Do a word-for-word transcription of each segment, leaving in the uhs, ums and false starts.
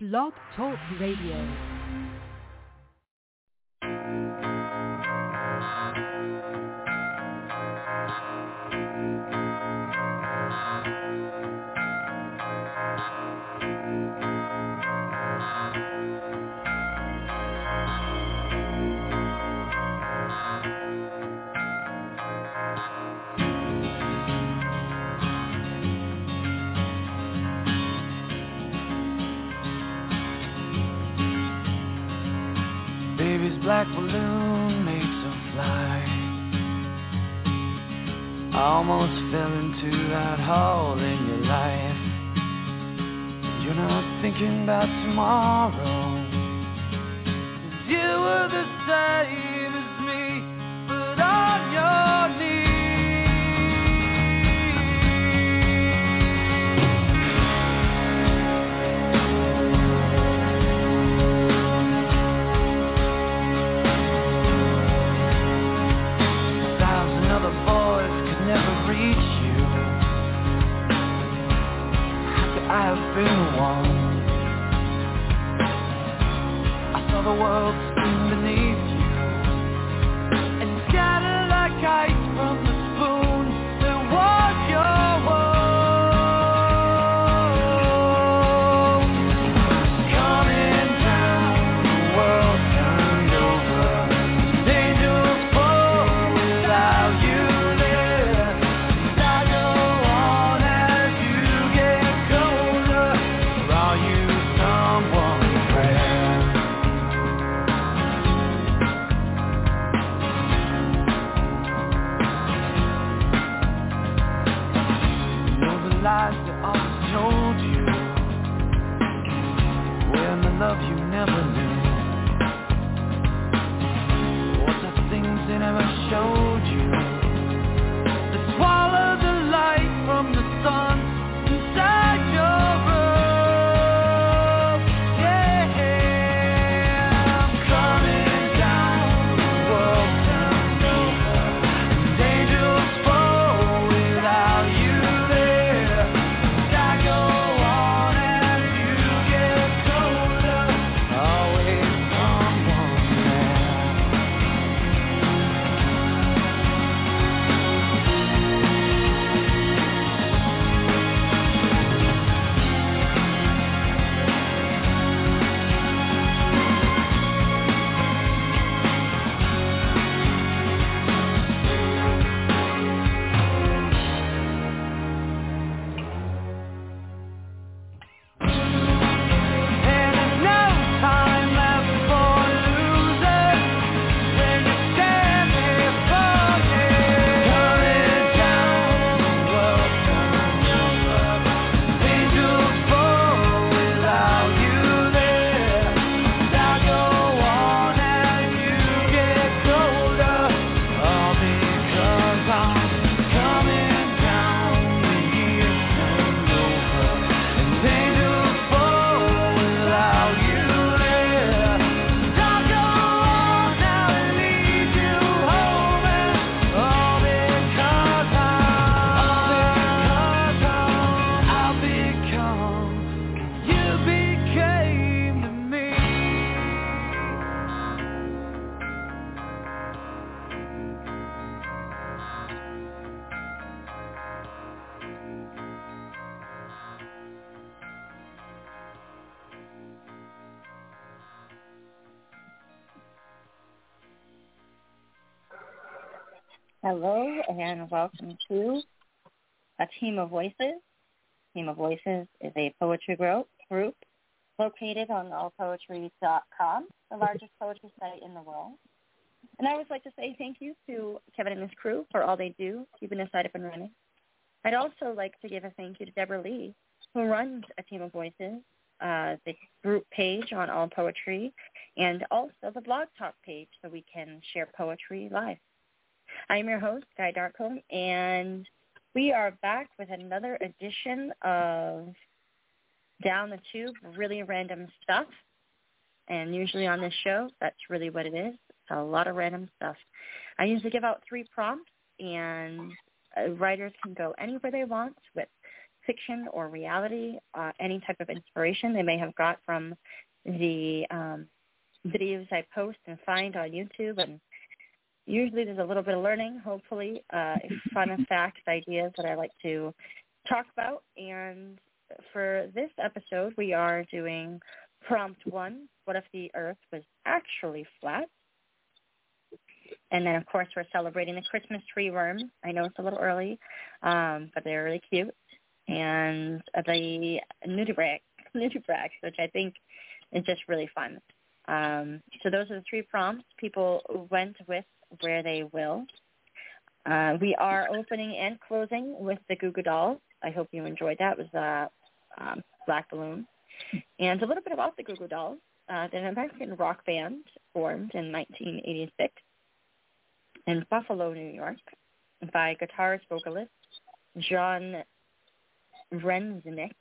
Blog Talk Radio. Black balloon makes her fly. I almost fell into that hole in your life. You're not thinking about tomorrow. You were the same as me, but on your knees. I have been the one. I saw the world spin beneath you and scatter like ice from the spoon that was your world. Coming down, the world turned over. Angels fall without you there. And I go on as you get colder. Are you someone rare? You know the lies that always told you, when the love you never knew. What the things they never showed you, that swallow the light from the sun inside your room. Yeah, I'm coming down, the world turned over, and angels fall without you there. And I go on as you get colder, always someone there. And there's no time left for losers when you stand before me. Coming down, the world turned over, angels fall without you there. And I go on as you get colder, all because I'm coming down. The years turned over, and angels fall without you there. And I go on now and lead you home, and all because I'm, I'll become, you became to me. Hello and welcome to A Team of Voices. Team of Voices is a poetry group, group located on all poetry dot com, the largest poetry site in the world. And I would like to say thank you to Kevin and his crew for all they do, keeping the site up and running. I'd also like to give a thank you to Deborah Lee, who runs A Team of Voices, uh, the group page on All Poetry, and also the Blog Talk page so we can share poetry live. I'm your host, Guy Darko, and we are back with another edition of Down the Tube, really random stuff. And usually on this show, that's really what it is. It's a lot of random stuff. I usually give out three prompts, and uh, writers can go anywhere they want with fiction or reality, uh, any type of inspiration they may have got from the um, videos I post and find on YouTube. And usually there's a little bit of learning, hopefully, uh, fun facts, ideas that I like to talk about. And for this episode, we are doing prompt one, what if the earth was actually flat? And then, of course, we're celebrating the Christmas tree worms. I know it's a little early, um, but they're really cute. And the nudibranchs, nudibranchs, which I think is just really fun. Um, so those are the three prompts. People went with where they will. Uh, we are opening and closing with the Goo Goo Dolls. I hope you enjoyed that. It was uh, um, Black Balloon. And a little bit about the Goo Goo Dolls. Uh, they're an American rock band formed in nineteen eighty-six in Buffalo, New York, by guitarist vocalist John Rencznick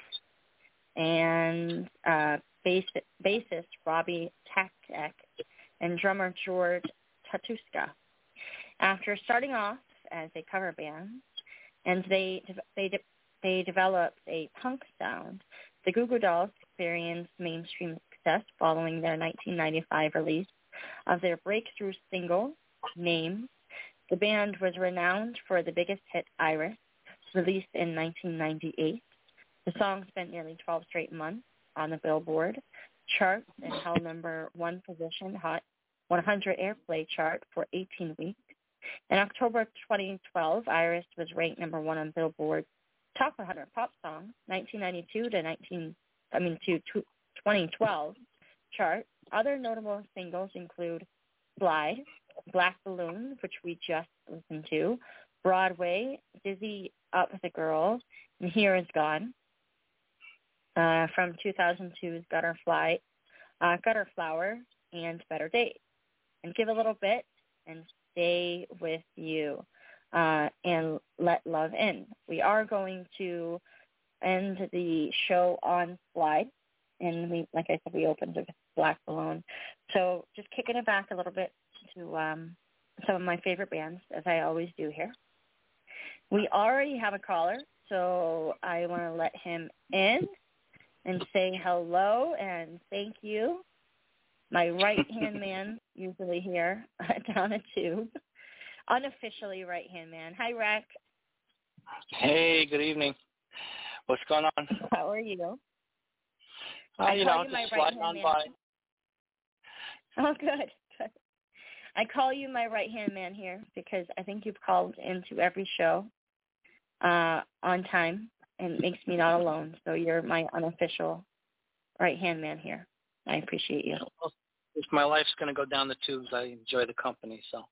and uh, bass, bassist Robbie Tacek and drummer George Tatuska. After starting off as a cover band, and they they they developed a punk sound, the Goo Goo Dolls experienced mainstream success following their nineteen ninety-five release of their breakthrough single, Name. The band was renowned for the biggest hit, Iris, released in nineteen ninety-eight. The song spent nearly twelve straight months on the Billboard chart and held number one position, Hot one hundred Airplay chart for eighteen weeks. In October twenty twelve, Iris was ranked number one on Billboard Top one hundred Pop Songs, nineteen ninety-two to nineteen, I mean to twenty twelve chart. Other notable singles include Slide, Black Balloon, which we just listened to, Broadway, Dizzy Up with a Girl, and Here Is Gone. Uh, from two thousand two's Gutter Fly, uh, Gutter Flower, and Better Days. And Give a Little Bit, and Stay With You, uh, and Let Love In. We are going to end the show on Slide, and we, like I said, we opened with Black Balloon. So just kicking it back a little bit to um, some of my favorite bands, as I always do here. We already have a caller, so I want to let him in and say hello and thank you. My right-hand man, usually here down a tube, unofficially right-hand man. Hi, Rex. Hey, good evening. What's going on? How are you? Uh, I you call know, you just my sliding right-hand on man. by. Oh, good, good. I call you my right-hand man here because I think you've called into every show uh, on time, and it makes me not alone. So you're my unofficial right-hand man here. I appreciate you. Well, if my life's going to go down the tubes, I enjoy the company. So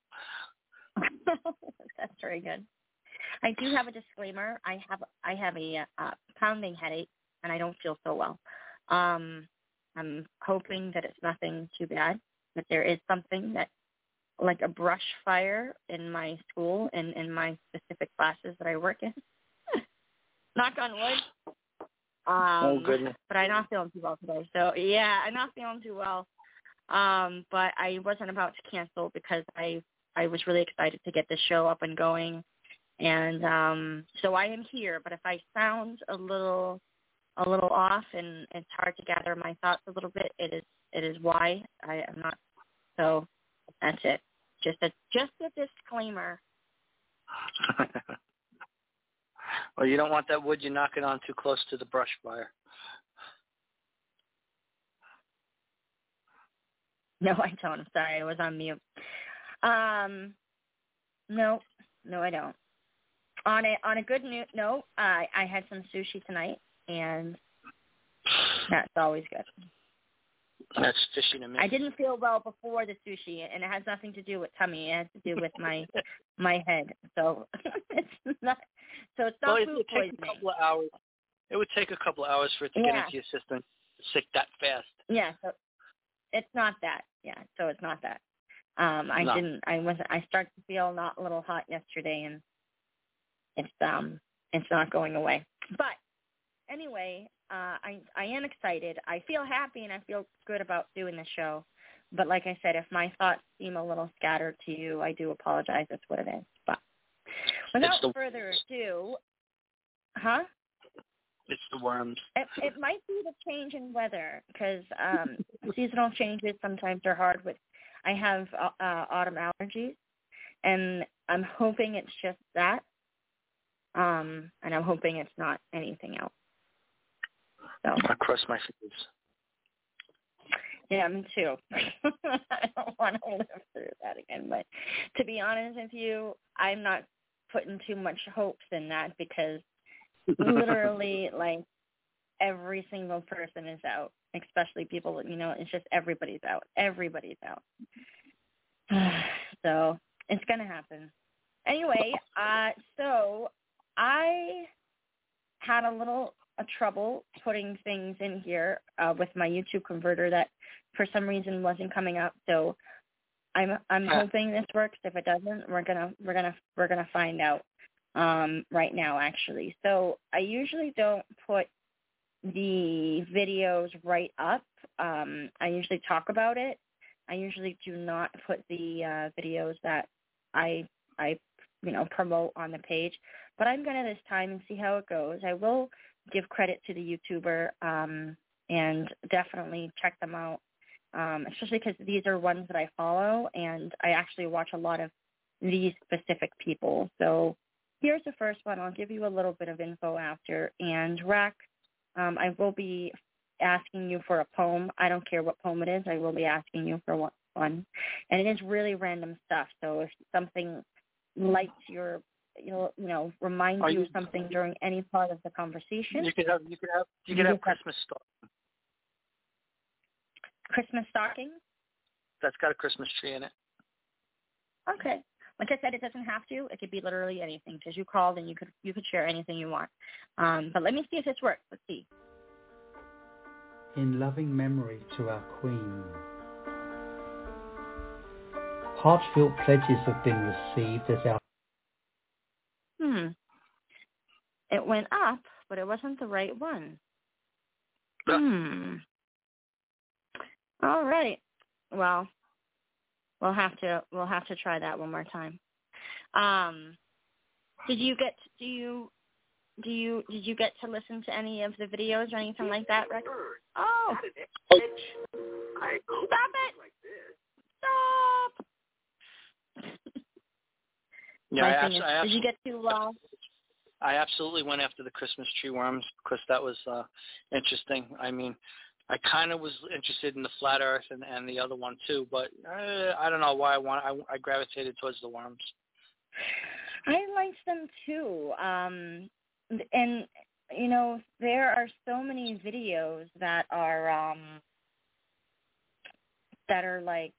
that's very good. I do have a disclaimer. I have I have a uh, pounding headache, and I don't feel so well. Um, I'm hoping that it's nothing too bad, but there is something that, like a brush fire in my school and in my specific classes that I work in. Knock on wood. Um, oh, goodness. But I'm not feeling too well today. So, yeah, I'm not feeling too well. Um, but I wasn't about to cancel because I, I was really excited to get the show up and going. And um, so I am here. But if I sound a little a little off and it's hard to gather my thoughts a little bit, it is it is why I am not. So that's it. Just a just a disclaimer. Well, you don't want that wood you're knocking on too close to the brush fire. No, I don't. I'm sorry. I was on mute. Um, no, no, I don't. On a on a good note, I I had some sushi tonight, and that's always good. That's fishing to me. I didn't feel well before the sushi, and it has nothing to do with tummy. It has to do with my my head. So it's not. So it's not well, food it would take poisoning. a couple of hours. It would take a couple of hours for it to yeah. get into your system sick that fast. Yeah. So it's not that. Yeah. So it's not that. Um, I no. didn't. I wasn't. I started to feel not a little hot yesterday, and it's um it's not going away. But anyway, uh, I I am excited. I feel happy and I feel good about doing the show. But like I said, if my thoughts seem a little scattered to you, I do apologize. That's what it is. But without the- further ado, huh? It's the worms. It, it might be the change in weather because um, seasonal changes sometimes are hard with. I have uh, uh, autumn allergies, and I'm hoping it's just that. Um, and I'm hoping it's not anything else. So I cross my fingers. Yeah, me too. I don't want to live through that again. But to be honest with you, I'm not putting too much hopes in that because literally, like, every single person is out, especially people, you know, it's just everybody's out. Everybody's out. So it's going to happen. Anyway, uh, so I had a little a trouble putting things in here uh, with my YouTube converter that for some reason wasn't coming up. So I'm I'm hoping this works. If it doesn't, we're gonna we're gonna we're gonna find out um, right now actually. So I usually don't put the videos right up. Um, I usually talk about it. I usually do not put the uh, videos that I I you know promote on the page. But I'm gonna this time and see how it goes. I will give credit to the YouTuber um, and definitely check them out, um, especially because these are ones that I follow, and I actually watch a lot of these specific people. So here's the first one. I'll give you a little bit of info after. And, Rack, um, I will be asking you for a poem. I don't care what poem it is. I will be asking you for one. And it is really random stuff. So if something lights your you know, you know, remind you, you of something during any part of the conversation. You could have, you could have, you could have Christmas stocking. Christmas stocking? That's got a Christmas tree in it. Okay. Like I said, it doesn't have to. It could be literally anything. Because you called and you could you could share anything you want. Um, but let me see if this works. Let's see. In loving memory to our Queen, heartfelt pledges have been received as our Hmm. It went up, but it wasn't the right one. Hmm. All right. Well, we'll have to we'll have to try that one more time. Um, did you get do you do you did you get to listen to any of the videos or anything like that, Rick? Oh. Stop it. Stop. Yeah, I, is, I did you get to? Uh, I absolutely went after the Christmas tree worms because that was uh, interesting. I mean, I kind of was interested in the flat Earth and, and the other one too, but uh, I don't know why I want. I, I gravitated towards the worms. I liked them too, um, and you know there are so many videos that are um, that are like.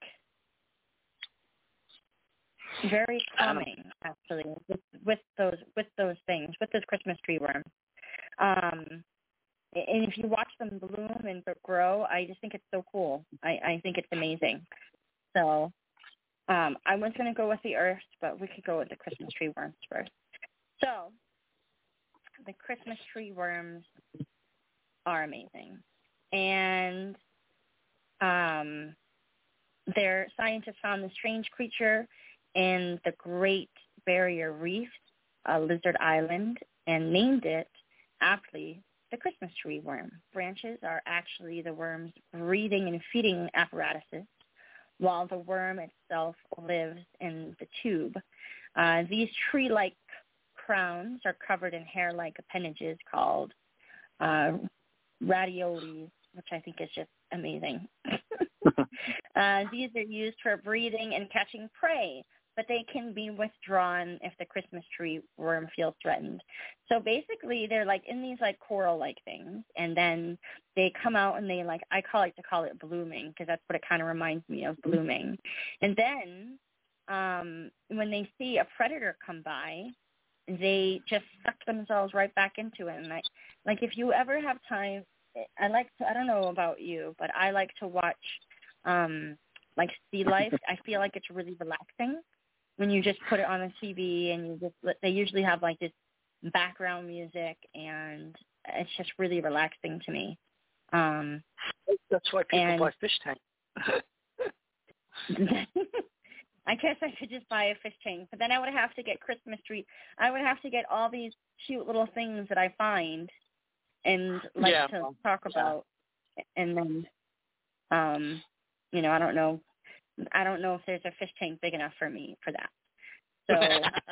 Very calming, actually, with, with those with those things, with those Christmas tree worms. Um, and if you watch them bloom and grow, I just think it's so cool. I, I think it's amazing. So um, I was going to go with the Earth, but we could go with the Christmas tree worms first. So the Christmas tree worms are amazing. And um, their scientists found this strange creature in the Great Barrier Reef, uh, Lizard Island, and named it aptly the Christmas tree worm. Branches are actually the worm's breathing and feeding apparatuses, while the worm itself lives in the tube. Uh, these tree-like crowns are covered in hair-like appendages called uh, radioles, which I think is just amazing. uh, these are used for breathing and catching prey, but they can be withdrawn if the Christmas tree worm feels threatened. So basically, they're like in these like coral-like things, and then they come out and they like, I call like to call it blooming because that's what it kind of reminds me of, blooming. And then um, when they see a predator come by, they just suck themselves right back into it. And like, like if you ever have time, I like to, I don't know about you, but I like to watch um, like sea life. I feel like it's really relaxing when you just put it on the T V and you just, they usually have like this background music and it's just really relaxing to me. Um, That's why people and, buy fish tanks. I guess I could just buy a fish tank, but then I would have to get Christmas tree. I would have to get all these cute little things that I find and like yeah, to well, talk yeah. about, and then, um, you know, I don't know, I don't know if there's a fish tank big enough for me for that.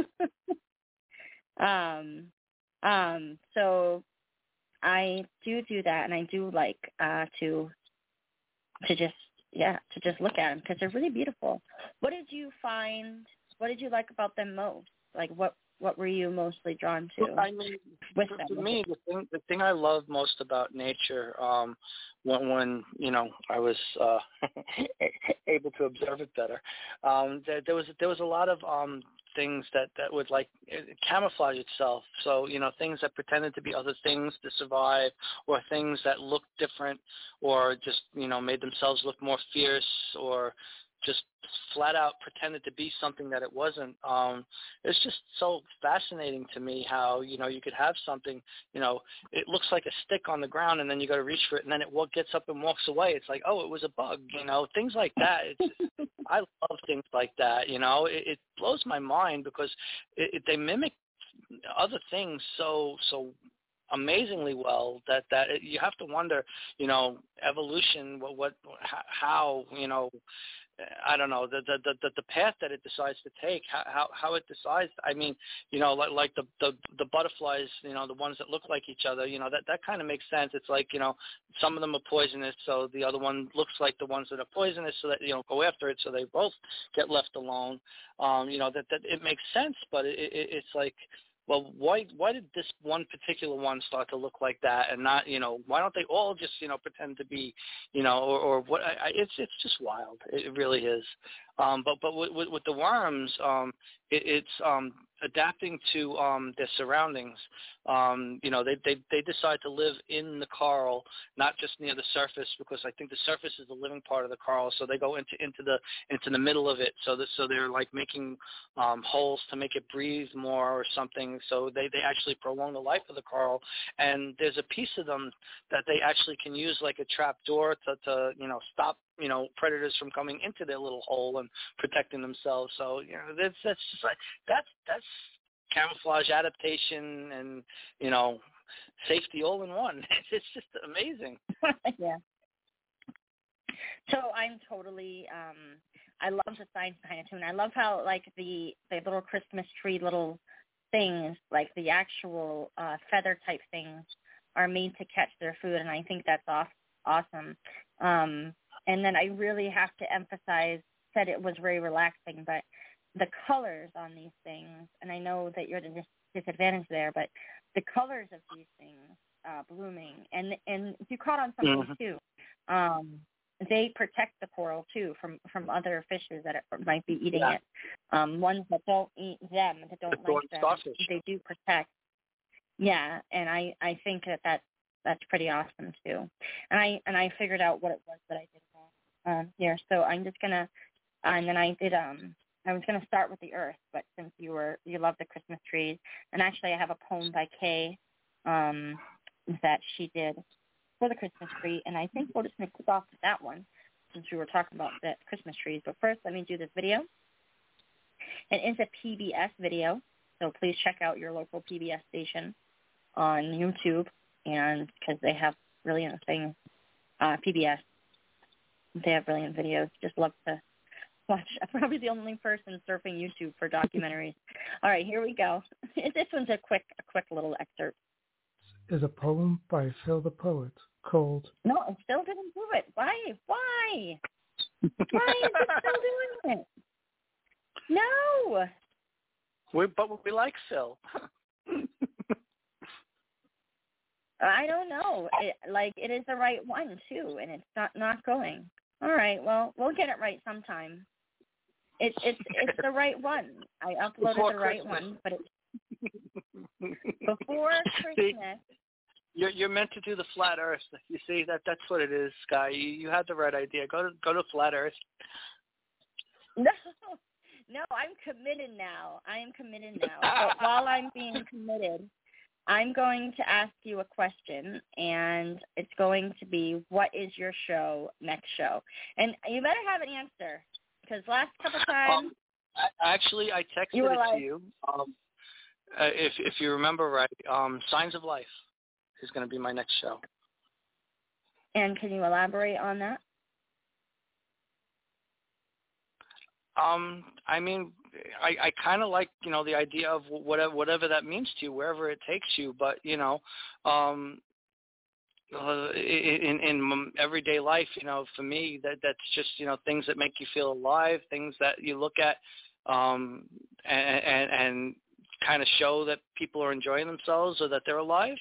So, um, um, so I do do that, and I do like uh, to to just yeah to just look at them because they're really beautiful. What did you find? What did you like about them most? Like what? What were you mostly drawn to? I mean, with for, them? for me, the thing the thing I love most about nature, um, when when you know I was uh, able to observe it better, um, there, there was there was a lot of um, things that, that would like camouflage itself. So you know, things that pretended to be other things to survive, or things that looked different, or just you know made themselves look more fierce, or just flat out pretended to be something that it wasn't. Um, it's just so fascinating to me how, you know, you could have something, you know, it looks like a stick on the ground and then you got to reach for it and then it walk, gets up and walks away. It's like, oh, it was a bug, you know, things like that. It's, I love things like that, you know. It, it blows my mind because it, it, they mimic other things so, so amazingly well that, that it, you have to wonder, you know, evolution, what, what, how, you know, I don't know, the, the the the path that it decides to take, how how it decides. I mean, you know, like like the the the butterflies, you know, the ones that look like each other, you know, that that kind of makes sense. It's like, you know, some of them are poisonous, so the other one looks like the ones that are poisonous, so that, you know, go after it, so they both get left alone. Um, you know, that that it makes sense, but it, it it's like, well, why why did this one particular one start to look like that, and not, you know, why don't they all just, you know, pretend to be, you know, or, or what? I, I, it's it's just wild. It really is. Um, but but with, with, with the worms, um, it, it's um, adapting to um, their surroundings. Um, you know, they, they they decide to live in the coral, not just near the surface, because I think the surface is the living part of the coral. So they go into into the into the middle of it. So that so they're like making um, holes to make it breathe more or something. So they, they actually prolong the life of the coral. And there's a piece of them that they actually can use like a trap door to, to you know stop you know predators from coming into their little hole and protecting themselves. So you know that's that's just like that's that's camouflage, adaptation, and you know safety all in one. It's just amazing. Yeah. So I'm totally. Um, I love the science behind it too, and I love how like the the little Christmas tree little things, like the actual uh, feather type things, are made to catch their food, and I think that's off, awesome. Um, and then I really have to emphasize, said it was very relaxing, but the colors on these things, and I know that you're at a disadvantage there, but the colors of these things uh, blooming, and and if you caught on something mm-hmm. too, um, they protect the coral too from, from other fishes that it might be eating yeah. it. Um, ones that don't eat them, that don't the like them, starfish. They do protect. Yeah, and I, I think that that's, that's pretty awesome too. And I and I figured out what it was that I did wrong um, here. So I'm just gonna, uh, and then I did. Um, I was gonna start with the earth, but since you were you love the Christmas trees, and actually I have a poem by Kay um, that she did for the Christmas tree, and I think we'll just kick off with that one since we were talking about the Christmas trees. But first, let me do this video. It is a P B S video, so please check out your local P B S station on YouTube, and because they have brilliant things, uh, P B S, they have brilliant videos. Just love to watch. I'm probably the only person surfing YouTube for documentaries. All right, here we go. This one's a quick, a quick little excerpt. Is a poem by Phil the Poet called... No, it still didn't do it. Why? Why? Why is it still doing it? No. We, but we like Phil. I don't know. It, like, it is the right one, too, and it's not, not going. All right, well, we'll get it right sometime. It, it's it's the right one. I uploaded before the right Christmas. one, but it's before Christmas. You're you're meant to do the flat Earth. You see that that's what it is, Sky. You you had the right idea. Go to go to flat Earth. No, no, I'm committed now. I am committed now. But while I'm being committed, I'm going to ask you a question, and it's going to be, what is your show next show? And you better have an answer, because last couple times, um, actually, I texted you it like, to you. Um, uh, if if you remember right, um, Signs of Life. is going to be my next show. And can you elaborate on that? Um, I mean, I, I kind of like, you know, the idea of whatever whatever that means to you, wherever it takes you. But, you know, um, uh, in, in everyday life, you know, for me, that that's just, you know, things that make you feel alive, things that you look at um, and, and, and kind of show that people are enjoying themselves or that they're alive.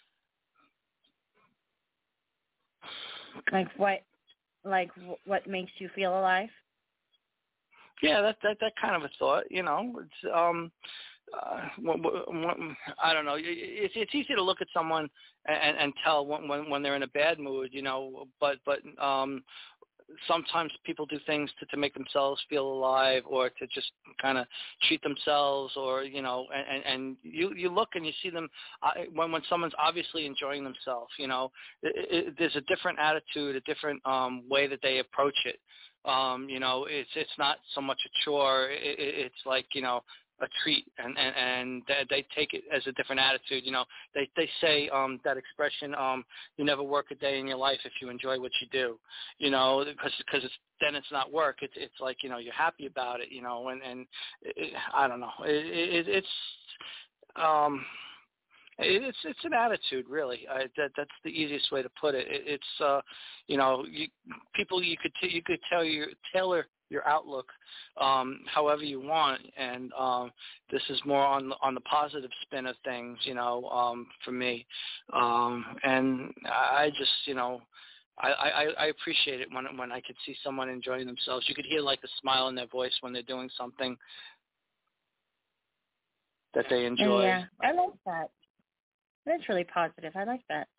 Like what, like what makes you feel alive? Yeah, that that that kind of a thought, you know. It's um, uh, what, what, what, I don't know. It's it's easy to look at someone and, and tell when, when when they're in a bad mood, you know. But but um, sometimes people do things to, to make themselves feel alive, or to just kind of treat themselves, or you know. And, and you you look and you see them uh, when when someone's obviously enjoying themselves. You know, it, it, there's a different attitude, a different um, way that they approach it. Um, you know, it's it's not so much a chore. It, it's like, you know, a treat, and, and, and they take it as a different attitude. You know, they they say um, that expression, um, you never work a day in your life if you enjoy what you do. You know, because because it's then it's not work. It's it's like, you know, you're happy about it. You know, and and it, I don't know. It, it, it's um. It's it's an attitude, really. I, that that's the easiest way to put it. it it's uh, you know, you, people you could t- you could tell your tailor your outlook um, however you want, and um, this is more on the, on the positive spin of things, you know, um, for me. Um, and I just, you know, I, I, I appreciate it when when I could see someone enjoying themselves. You could hear like a smile in their voice when they're doing something that they enjoy. Yeah, I like that. That's really positive. I like that.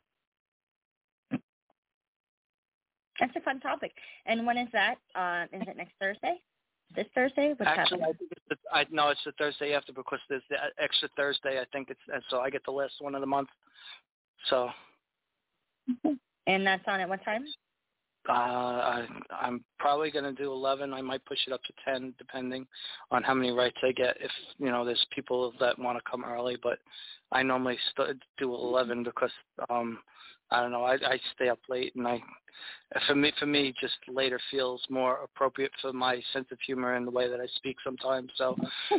That's a fun topic. And when is that? Uh, is it next Thursday? This Thursday? What's Actually, happening? I think it's the, I, no, it's the Thursday after, because there's the extra Thursday. I think it's, and so I get the last one of the month. So. And that's on at what time? Uh, I, I'm probably going to do eleven. I might push it up to ten, depending on how many rights I get. If, you know, there's people that want to come early, but I normally st- do eleven because, um, I don't know, I, I stay up late, and I, for me, for me, just later feels more appropriate for my sense of humor and the way that I speak sometimes. So.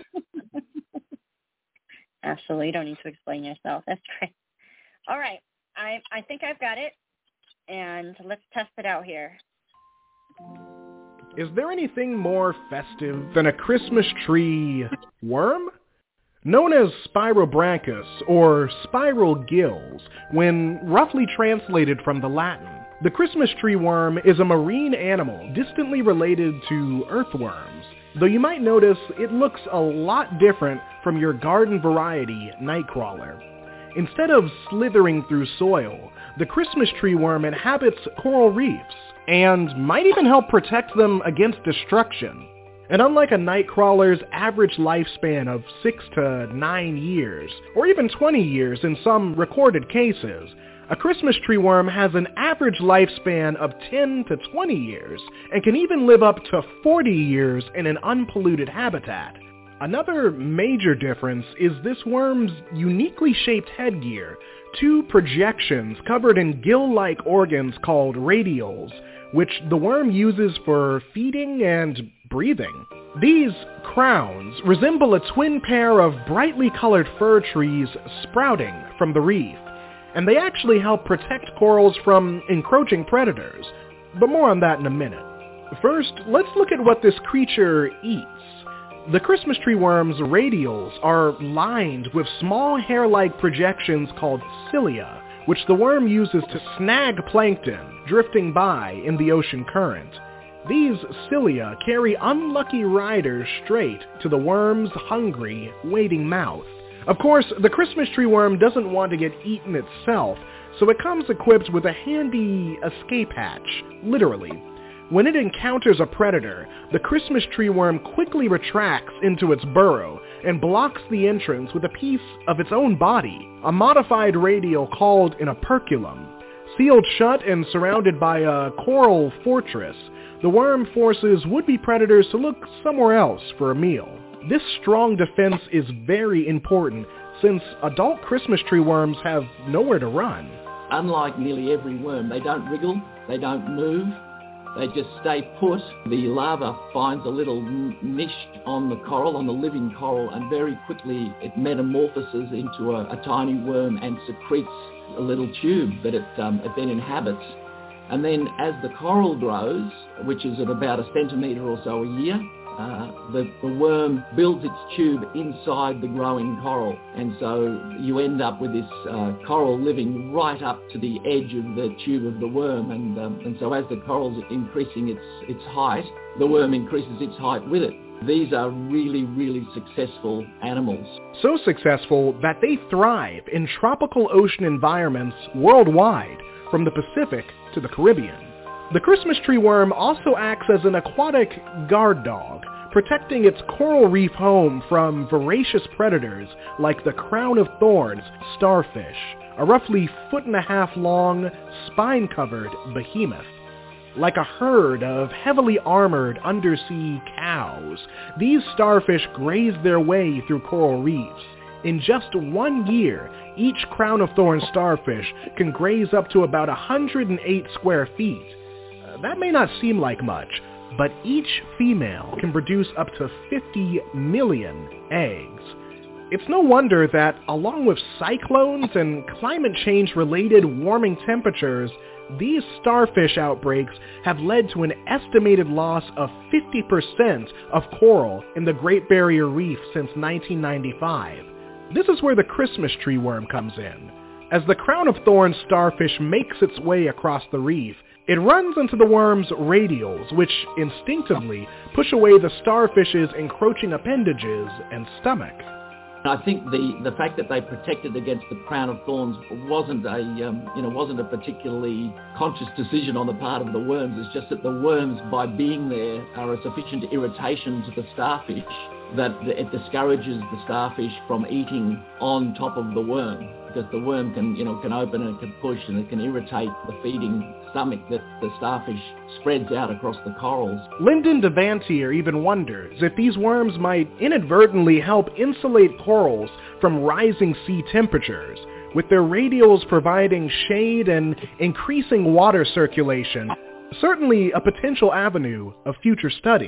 Absolutely. You don't need to explain yourself. That's great. All right. I I think I've got it. And let's test it out here. Is there anything more festive than a Christmas tree worm? Known as Spirobranchus or spiral gills, when roughly translated from the Latin, the Christmas tree worm is a marine animal distantly related to earthworms, though you might notice it looks a lot different from your garden variety nightcrawler. Instead of slithering through soil, the Christmas tree worm inhabits coral reefs and might even help protect them against destruction. And unlike a nightcrawler's average lifespan of six to nine years, or even twenty years in some recorded cases, a Christmas tree worm has an average lifespan of ten to twenty years and can even live up to forty years in an unpolluted habitat. Another major difference is this worm's uniquely shaped headgear, two projections covered in gill-like organs called radioles, which the worm uses for feeding and breathing. These crowns resemble a twin pair of brightly colored fir trees sprouting from the reef, and they actually help protect corals from encroaching predators. But more on that in a minute. First, let's look at what this creature eats. The Christmas tree worm's radioles are lined with small hair-like projections called cilia, which the worm uses to snag plankton drifting by in the ocean current. These cilia carry unlucky riders straight to the worm's hungry, waiting mouth. Of course, the Christmas tree worm doesn't want to get eaten itself, so it comes equipped with a handy escape hatch, literally. When it encounters a predator, the Christmas tree worm quickly retracts into its burrow and blocks the entrance with a piece of its own body, a modified radial called an operculum. Sealed shut and surrounded by a coral fortress, the worm forces would-be predators to look somewhere else for a meal. This strong defense is very important since adult Christmas tree worms have nowhere to run. Unlike nearly every worm, they don't wriggle, they don't move, they just stay put. The larva finds a little niche on the coral, on the living coral, and very quickly it metamorphoses into a, a tiny worm and secretes a little tube that it, um, it then inhabits. And then as the coral grows, which is at about a centimetre or so a year, uh, the, the worm builds its tube inside the growing coral. And so you end up with this uh, coral living right up to the edge of the tube of the worm. And, um, and so as the coral's increasing its, its height, the worm increases its height with it. These are really, really successful animals. So successful that they thrive in tropical ocean environments worldwide, from the Pacific to the Caribbean. The Christmas tree worm also acts as an aquatic guard dog, protecting its coral reef home from voracious predators like the crown of thorns starfish, a roughly foot and a half long, spine-covered behemoth. Like a herd of heavily armored undersea cows, these starfish graze their way through coral reefs. In just one year, each crown of thorns starfish can graze up to about one hundred eight square feet. Uh, that may not seem like much, but each female can produce up to fifty million eggs. It's no wonder that, along with cyclones and climate change-related warming temperatures, these starfish outbreaks have led to an estimated loss of fifty percent of coral in the Great Barrier Reef since nineteen ninety-five. This is where the Christmas tree worm comes in. As the crown of thorns starfish makes its way across the reef, it runs into the worm's radials, which instinctively push away the starfish's encroaching appendages and stomach. I think the, the fact that they protected against the crown of thorns wasn't a um, you know wasn't a particularly conscious decision on the part of the worms. It's just that the worms, by being there, are a sufficient irritation to the starfish that it discourages the starfish from eating on top of the worm, because the worm can you know can open and it can push and it can irritate the feeding stomach that the starfish spreads out across the corals. Lyndon Devantier even wonders if these worms might inadvertently help insulate corals from rising sea temperatures, with their radials providing shade and increasing water circulation, certainly a potential avenue of future study.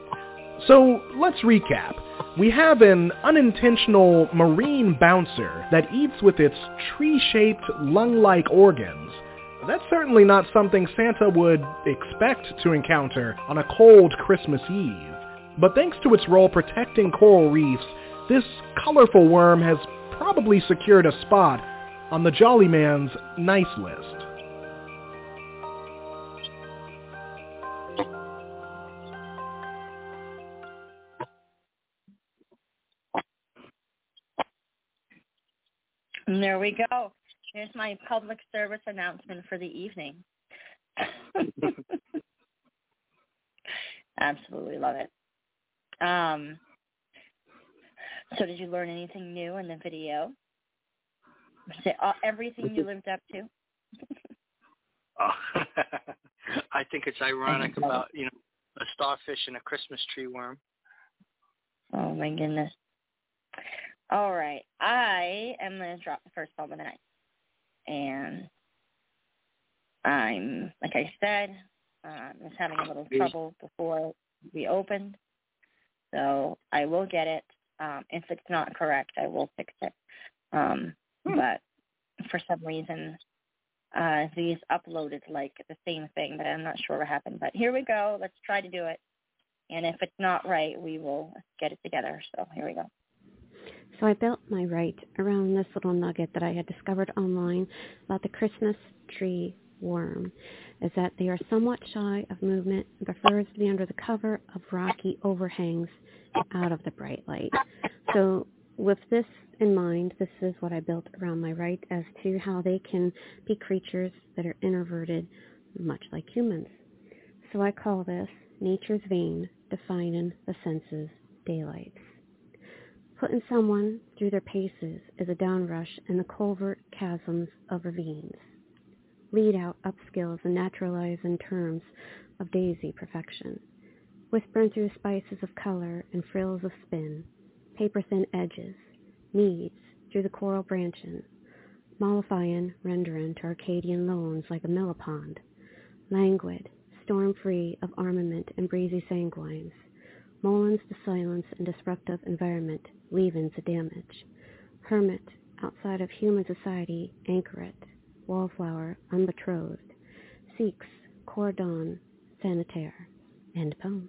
So let's recap. We have an unintentional marine bouncer that eats with its tree-shaped lung-like organs. That's certainly not something Santa would expect to encounter on a cold Christmas Eve. But thanks to its role protecting coral reefs, this colorful worm has probably secured a spot on the Jolly Man's nice list. And there we go. Here's my public service announcement for the evening. Absolutely love it. Um, so did you learn anything new in the video? Say, uh, everything you lived up to? Oh. I think it's ironic about, you know, a starfish and a Christmas tree worm. Oh, my goodness. All right. I am going to drop the first poem of the night. And I'm, like I said, uh, I was having a little trouble before we opened. So I will get it. Um, if it's not correct, I will fix it. Um, hmm. But for some reason, uh, these uploaded like the same thing, but I'm not sure what happened. But here we go. Let's try to do it. And if it's not right, we will get it together. So here we go. So I built my right around this little nugget that I had discovered online about the Christmas tree worm, is that they are somewhat shy of movement and prefers to be under the cover of rocky overhangs out of the bright light. So with this in mind, this is what I built around my right as to how they can be creatures that are introverted, much like humans. So I call this nature's vein defining the senses daylights. Putting someone through their paces is a downrush in the culvert chasms of ravines. Lead out upskills and naturalize in terms of daisy perfection. Whispering through spices of color and frills of spin, paper-thin edges, needs through the coral branching, mollifying, rendering to Arcadian loans like a millipond, languid, storm-free of armament and breezy sanguines, molens the silence and disruptive environment, leavens the damage, hermit, outside of human society, anchoret, wallflower, unbetrothed, seeks, cordon, sanitaire, end poem.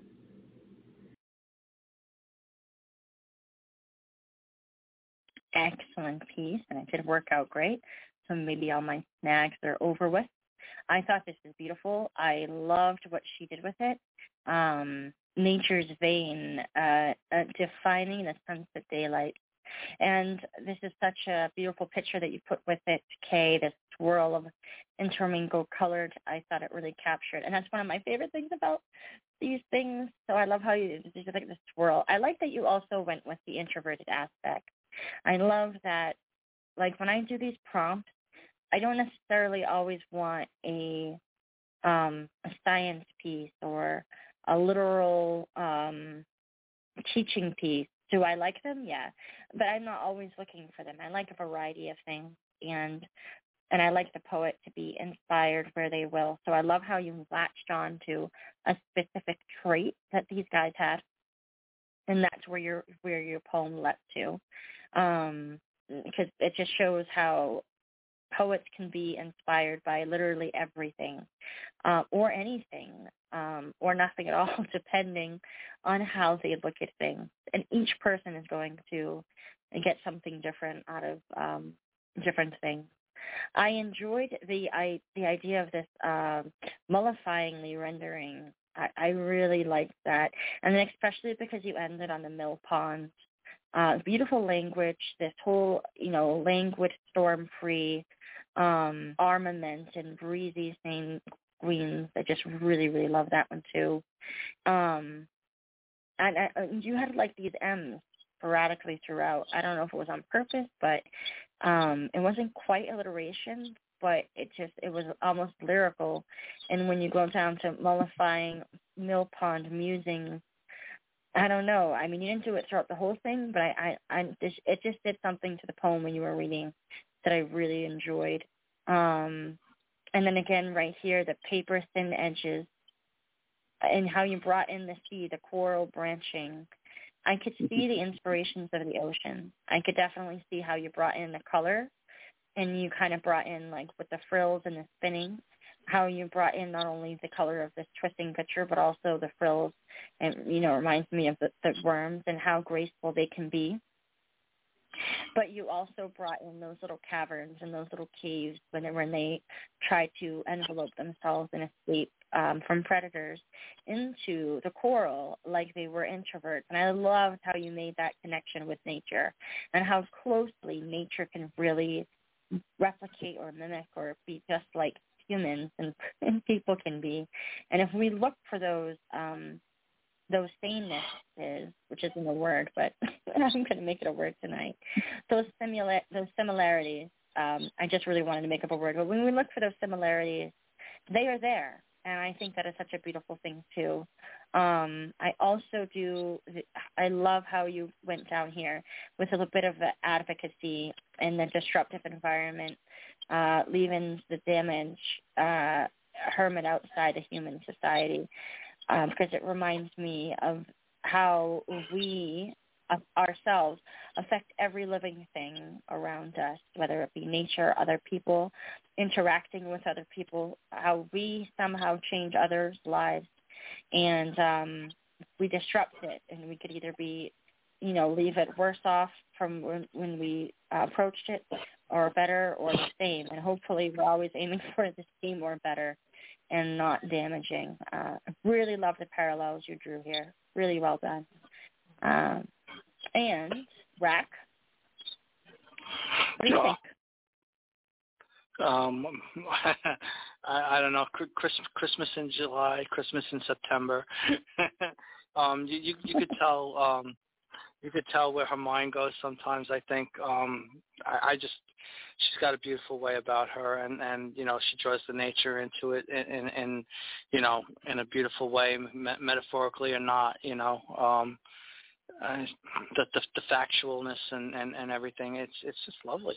Excellent piece, and it did work out great. So maybe all my snags are over with. I thought this was beautiful. I loved what she did with it. Um, nature's vein, uh, uh, defining the sunset daylight. And this is such a beautiful picture that you put with it, Kay, this swirl of intermingled colored. I thought it really captured. And that's one of my favorite things about these things. So I love how you, just like the swirl. I like that you also went with the introverted aspect. I love that, like when I do these prompts, I don't necessarily always want a um, a science piece or a literal um, teaching piece. Do I like them? Yeah. But I'm not always looking for them. I like a variety of things, and and I like the poet to be inspired where they will. So I love how you latched on to a specific trait that these guys had, and that's where your where your poem led to, um, because it just shows how poets can be inspired by literally everything, uh, or anything, um, or nothing at all, depending on how they look at things. And each person is going to get something different out of um, different things. I enjoyed the I, the idea of this uh, mollifyingly rendering. I, I really liked that, and then especially because you ended on the mill pond. Uh, beautiful language, this whole, you know, languid, storm-free um, armament and breezy sanguines. I just really, really love that one, too. Um, and, and you had, like, these M's sporadically throughout. I don't know if it was on purpose, but um, it wasn't quite alliteration, but it just, it was almost lyrical. And when you go down to mollifying, mill pond, musings, I don't know. I mean, you didn't do it throughout the whole thing, but I, I, I just, it just did something to the poem when you were reading that I really enjoyed. Um, and then again, right here, the paper thin edges and how you brought in the sea, the coral branching. I could see the inspirations of the ocean. I could definitely see how you brought in the color, and you kind of brought in, like, with the frills and the spinning, how you brought in not only the color of this twisting picture, but also the frills. And, you know, it reminds me of the, the worms and how graceful they can be. But you also brought in those little caverns and those little caves when they, when they try to envelope themselves and escape um, from predators into the coral like they were introverts. And I loved how you made that connection with nature and how closely nature can really replicate or mimic or be just like humans and, and people can be. And if we look for those um, those samenesses, which isn't a word, but I'm going to make it a word tonight, those, simula- those similarities, um, I just really wanted to make up a word, but when we look for those similarities, they are there. And I think that is such a beautiful thing, too. Um, I also do, I love how you went down here with a little bit of the advocacy in the disruptive environment, uh, leaving the damage uh, hermit outside of human society, um, because it reminds me of how we uh, ourselves affect every living thing around us, whether it be nature, other people, interacting with other people, how we somehow change others' lives, and um, we disrupt it, and we could either be, you know, leave it worse off from when, when we uh, approached it, or better, or the same. And hopefully we're always aiming for the same or better and not damaging. Uh, I really love the parallels you drew here. Really well done. Um, and, Rack, what do you think? Um, I, I don't know. Christmas, Christmas in July, Christmas in September. um, you, you you could tell um, you could tell where her mind goes sometimes. I think um, I, I just she's got a beautiful way about her, and, and you know she draws the nature into it in, in, in you know in a beautiful way, me- metaphorically or not. You know. Um, uh, the, the the factualness and, and, and everything. It's it's just lovely.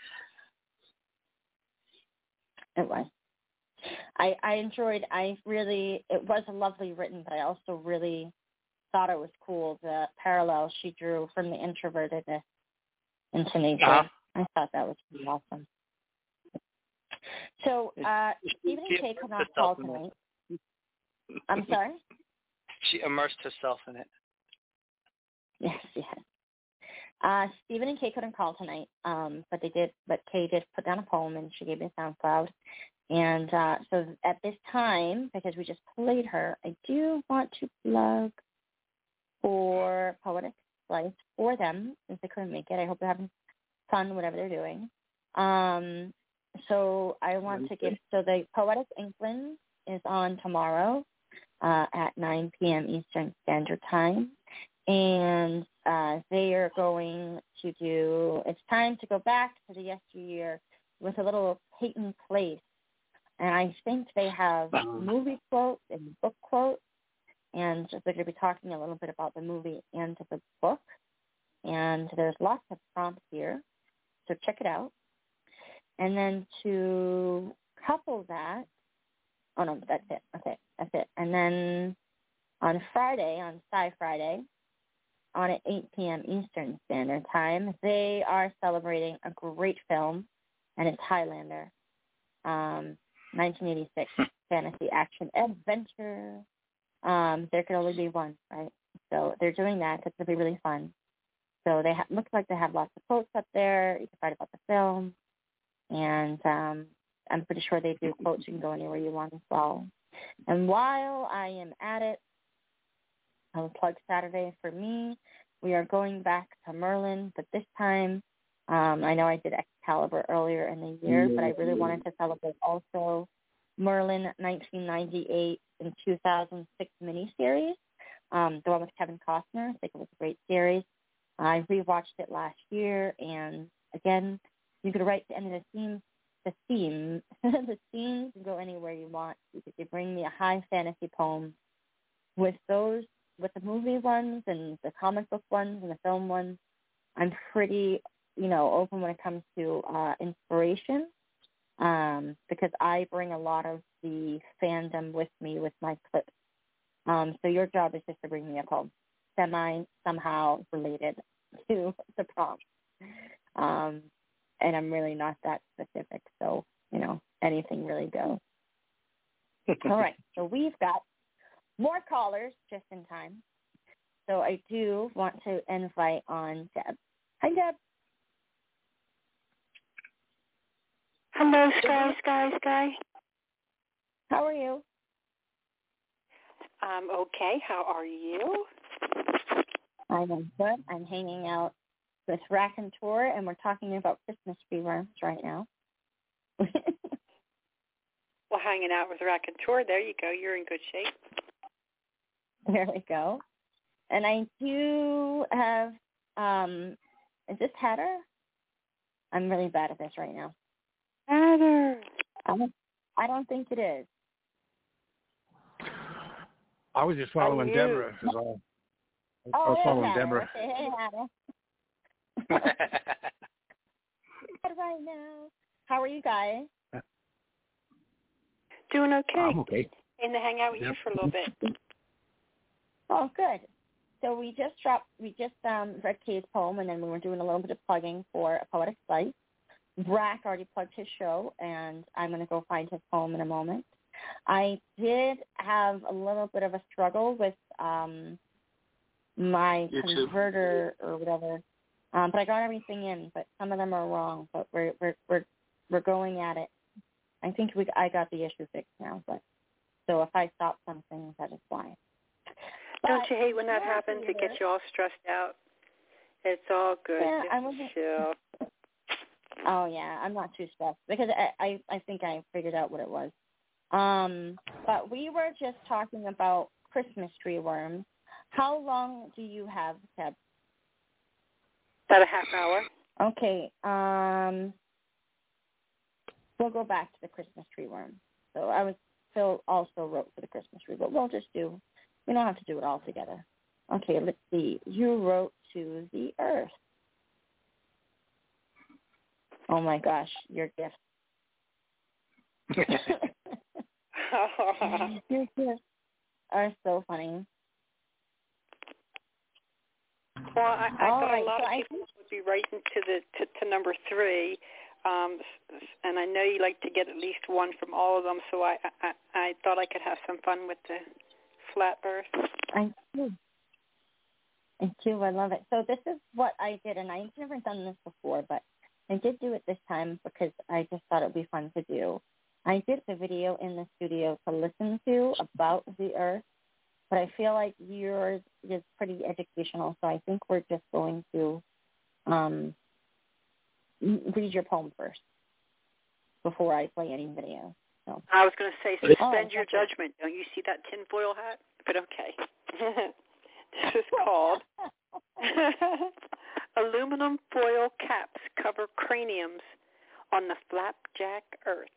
It was. I I enjoyed. I really. It was lovely written, but I also really thought it was cool the parallel she drew from the introvertedness into nature. Uh-huh. I thought that was pretty awesome. So uh, Stephen and Kay could not call tonight. I'm sorry? She immersed herself in it. Yes, yes. Uh, Stephen and Kay couldn't call tonight, um, but they did. But Kay did put down a poem, and she gave me a SoundCloud. And uh, so at this time, because we just played her, I do want to plug for Poetic Slice for them, since they couldn't make it. I hope they're having fun, whatever they're doing. Um, so I want to give, so the Poetic Inkling is on tomorrow uh, at nine p.m. Eastern Standard Time. And uh, they are going to do, it's time to go back to the yesteryear with a little Peyton Place. And I think they have movie quotes and book quotes. And they're going to be talking a little bit about the movie and the book. And there's lots of prompts here, so check it out. And then to couple that, oh, no, that's it. Okay, that's it. And then on Friday, on Sci Friday, on at eight p.m. Eastern Standard Time, they are celebrating a great film, and it's Highlander, um, nineteen eighty-six fantasy action adventure. Um, there can only be one, right? So they're doing that. It's going to be really fun. So they ha- looks like they have lots of quotes up there. You can write about the film. And um, I'm pretty sure they do quotes. You can go anywhere you want as well. And while I am at it, I'll plug Saturday for me. We are going back to Merlin, but this time, um, I know I did Excalibur earlier in the year, but I really wanted to celebrate also Merlin nineteen ninety-eight and two thousand six miniseries, um, the one with Kevin Costner. I think it was a great series. I rewatched it last year, and again, you could write the end of the theme, the theme, the theme can go anywhere you want. You could bring me a high fantasy poem with those, with the movie ones and the comic book ones and the film ones. I'm pretty, you know, open when it comes to uh, inspiration, um, because I bring a lot of the fandom with me with my clips. Um, so your job is just to bring me a poem, semi, somehow related to the prompt. Um, and I'm really not that specific, so, you know, anything really goes. All right, so we've got more callers just in time. So I do want to invite on Deb. Hi, Deb. Hello, Sky, Sky, Sky. How are you? I'm okay. How are you? I'm good. I'm hanging out with Raconteur, and we're talking about Christmas tree worms right now. Well, hanging out with Raconteur, there you go. You're in good shape. There we go. And I do have, um, is this Heather? I'm really bad at this right now. Heather. I don't, I don't think it is. I was just following Deborah. Is all. Oh, I was following Heather. Deborah. Okay, hey, Heather. Right now. How are you guys? Doing okay. I'm okay. And to hang out with yep. you for a little bit. Oh, good. So we just dropped, we just um, read Kay's poem, and then we were doing a little bit of plugging for a Poetic Slice. Brack already plugged his show, and I'm going to go find his poem in a moment. I did have a little bit of a struggle with um, my YouTube. converter or whatever, um, but I got everything in. But some of them are wrong. But we're we're we're we're going at it. I think we I got the issue fixed now. But so if I stop something, that is why. Don't you hate when that happens? It gets you all stressed out. It's all good. Yeah, Just I wasn't. chill. Oh yeah, I'm not too stressed because I, I I think I figured out what it was. Um, but we were just talking about Christmas tree worms. How long do you have, Deb? About a half hour. Okay. Um, we'll go back to the Christmas tree worm. So I was Phil also wrote for the Christmas tree, but we'll just do. We don't have to do it all together. Okay, let's see. You wrote to the earth. Oh, my gosh, your gift. Your gifts are so funny. Well, I, I All thought right, a lot so of I people would be writing to the to, to number three, um, and I know you like to get at least one from all of them. So I, I I thought I could have some fun with the flat Earth. I do. I do. I love it. So this is what I did, and I've never done this before, but I did do it this time because I just thought it would be fun to do. I did the video in the studio to listen to about the Earth, but I feel like yours is pretty educational, so I think we're just going to um, read your poem first before I play any video. So. I was going to say, suspend oh, your judgment. Don't you see that tinfoil hat? But okay. This is called Aluminum Foil Caps Cover Craniums on the Flapjack Earth.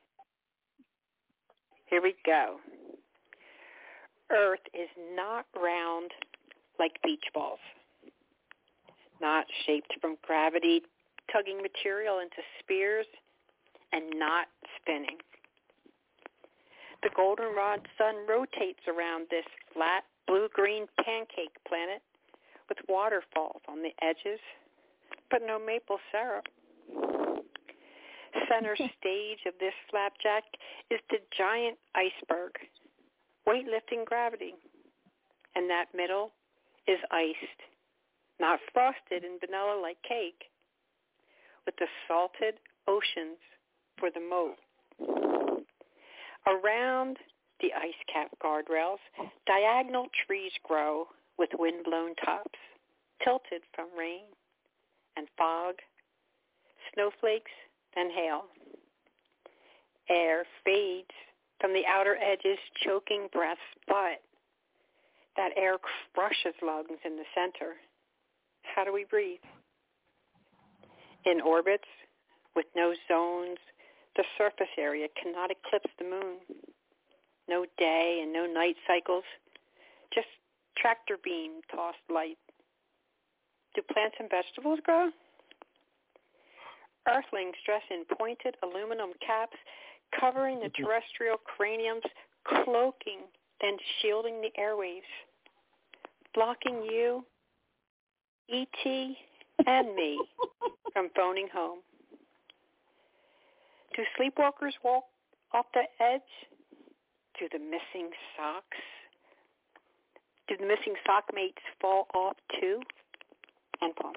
Here we go. Earth is not round like beach balls, not shaped from gravity tugging material into spears, and not spinning. The goldenrod sun rotates around this flat blue-green pancake planet with waterfalls on the edges, but no maple syrup. Center stage of this flapjack is the giant iceberg, weightlifting gravity, and that middle is iced, not frosted in vanilla like cake, with the salted oceans for the moat. Around the ice cap guardrails, diagonal trees grow with wind-blown tops, tilted from rain and fog, snowflakes and hail. Air fades from the outer edges, choking breaths, but that air crushes lungs in the center. How do we breathe? In orbits with no zones, the surface area cannot eclipse the moon. No day and no night cycles, just tractor beam tossed light. Do plants and vegetables grow? Earthlings dress in pointed aluminum caps, covering the terrestrial craniums, cloaking, then shielding the airwaves, blocking you, E T, and me from phoning home. Do sleepwalkers walk off the edge? Do the missing socks? Do the missing sock mates fall off too? And poem.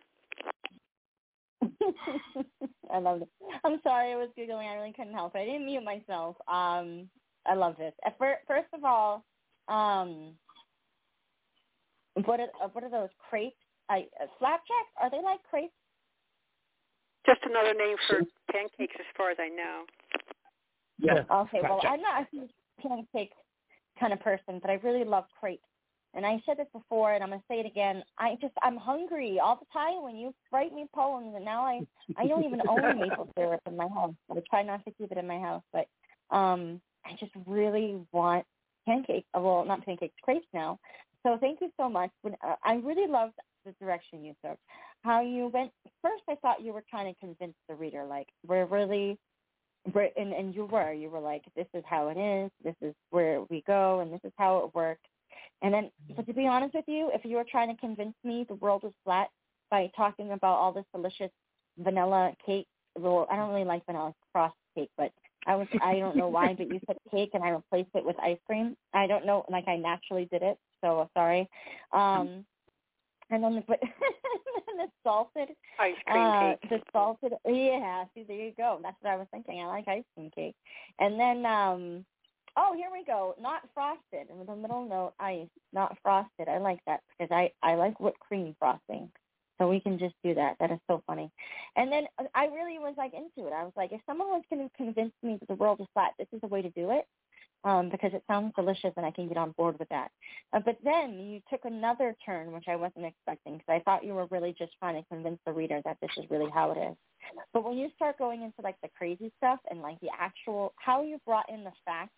I loved it. I'm sorry, I was giggling. I really couldn't help it. I didn't mute myself. Um, I love this. First of all, um, what are what are those crepes? I, uh, flapjacks? Are they like crepes? Just another name for pancakes, as far as I know. Yeah. Okay. Well, I'm not a huge pancake kind of person, but I really love crepes. And I said this before, and I'm gonna say it again. I just I'm hungry all the time when you write me poems, and now I I don't even own maple syrup in my house. I try not to keep it in my house, but um, I just really want pancakes. Well, not pancakes, crepes now. So thank you so much. Uh, I really loved the direction you took. How you went first. I thought you were trying to convince the reader, like we're really. And, and you were, you were like, this is how it is, this is where we go, and this is how it works. And then, but to be honest with you, if you were trying to convince me the world is flat by talking about all this delicious vanilla cake, well, I don't really like vanilla frost cake, but I was, I don't know why, but you said cake and I replaced it with ice cream. I don't know, like I naturally did it, so sorry. Um, and then the, but the salted ice cream uh, cake. The salted, yeah. See, there you go. That's what I was thinking. I like ice cream cake. And then, um, oh, here we go. Not frosted. With a middle note, ice. Not frosted. I like that because I I like whipped cream frosting. So we can just do that. That is so funny. And then I really was like into it. I was like, if someone was going to convince me that the world is flat, this is the way to do it. Um, because it sounds delicious and I can get on board with that. Uh, but then you took another turn, which I wasn't expecting, because I thought you were really just trying to convince the reader that this is really how it is. But when you start going into like the crazy stuff and like the actual, how you brought in the fact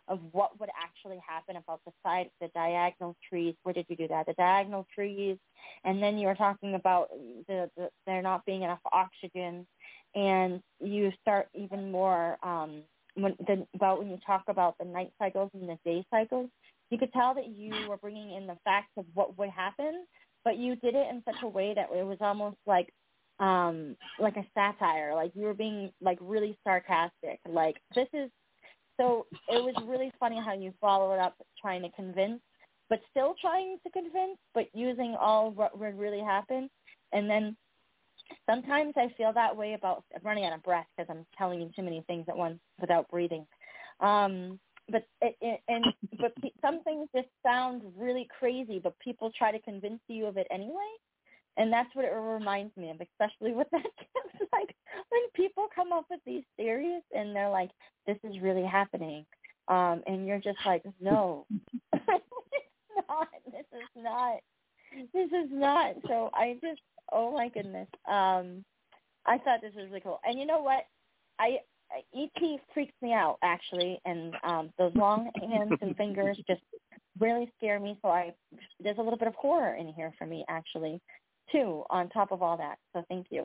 of what would actually happen about the side, the diagonal trees. Where did you do that? The diagonal trees, and then you were talking about the, the there not being enough oxygen, and you start even more um, when the, about when you talk about the night cycles and the day cycles. You could tell that you were bringing in the facts of what would happen, but you did it in such a way that it was almost like um, like a satire. Like you were being like really sarcastic. Like this is. So it was really funny how you follow it up trying to convince, but still trying to convince, but using all what would really happen. And then sometimes I feel that way about I'm running out of breath because I'm telling you too many things at once without breathing. Um, but it, it, and but some things just sound really crazy, but people try to convince you of it anyway. And that's what it reminds me of, especially with that. Like when people come up with these theories and they're like, "This is really happening," um, and you're just like, "No, it's not. This is not. This is not." So I just, oh my goodness, um, I thought this was really cool. And you know what? I E T freaks me out actually, and um, those long hands and fingers just really scare me. So I there's a little bit of horror in here for me actually. Too, on top of all that. So thank you.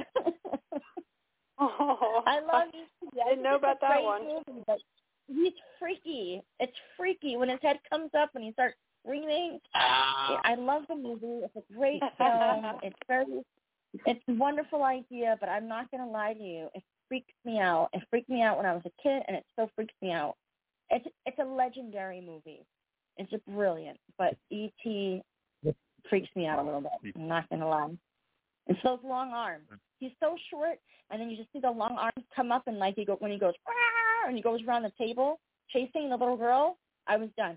Oh, I love you. I didn't know about that one. Movie, but he's freaky. It's freaky when his head comes up and he starts screaming. I love the movie. It's a great film. It's very, it's a wonderful idea, but I'm not going to lie to you. It freaks me out. It freaked me out when I was a kid, and it still freaks me out. It's it's a legendary movie. It's just brilliant. But E T freaks me out a little bit. I'm not gonna lie. It's those long arms. He's so short, and then you just see the long arms come up, and like he go when he goes Rah! and he goes around the table chasing the little girl. I was done.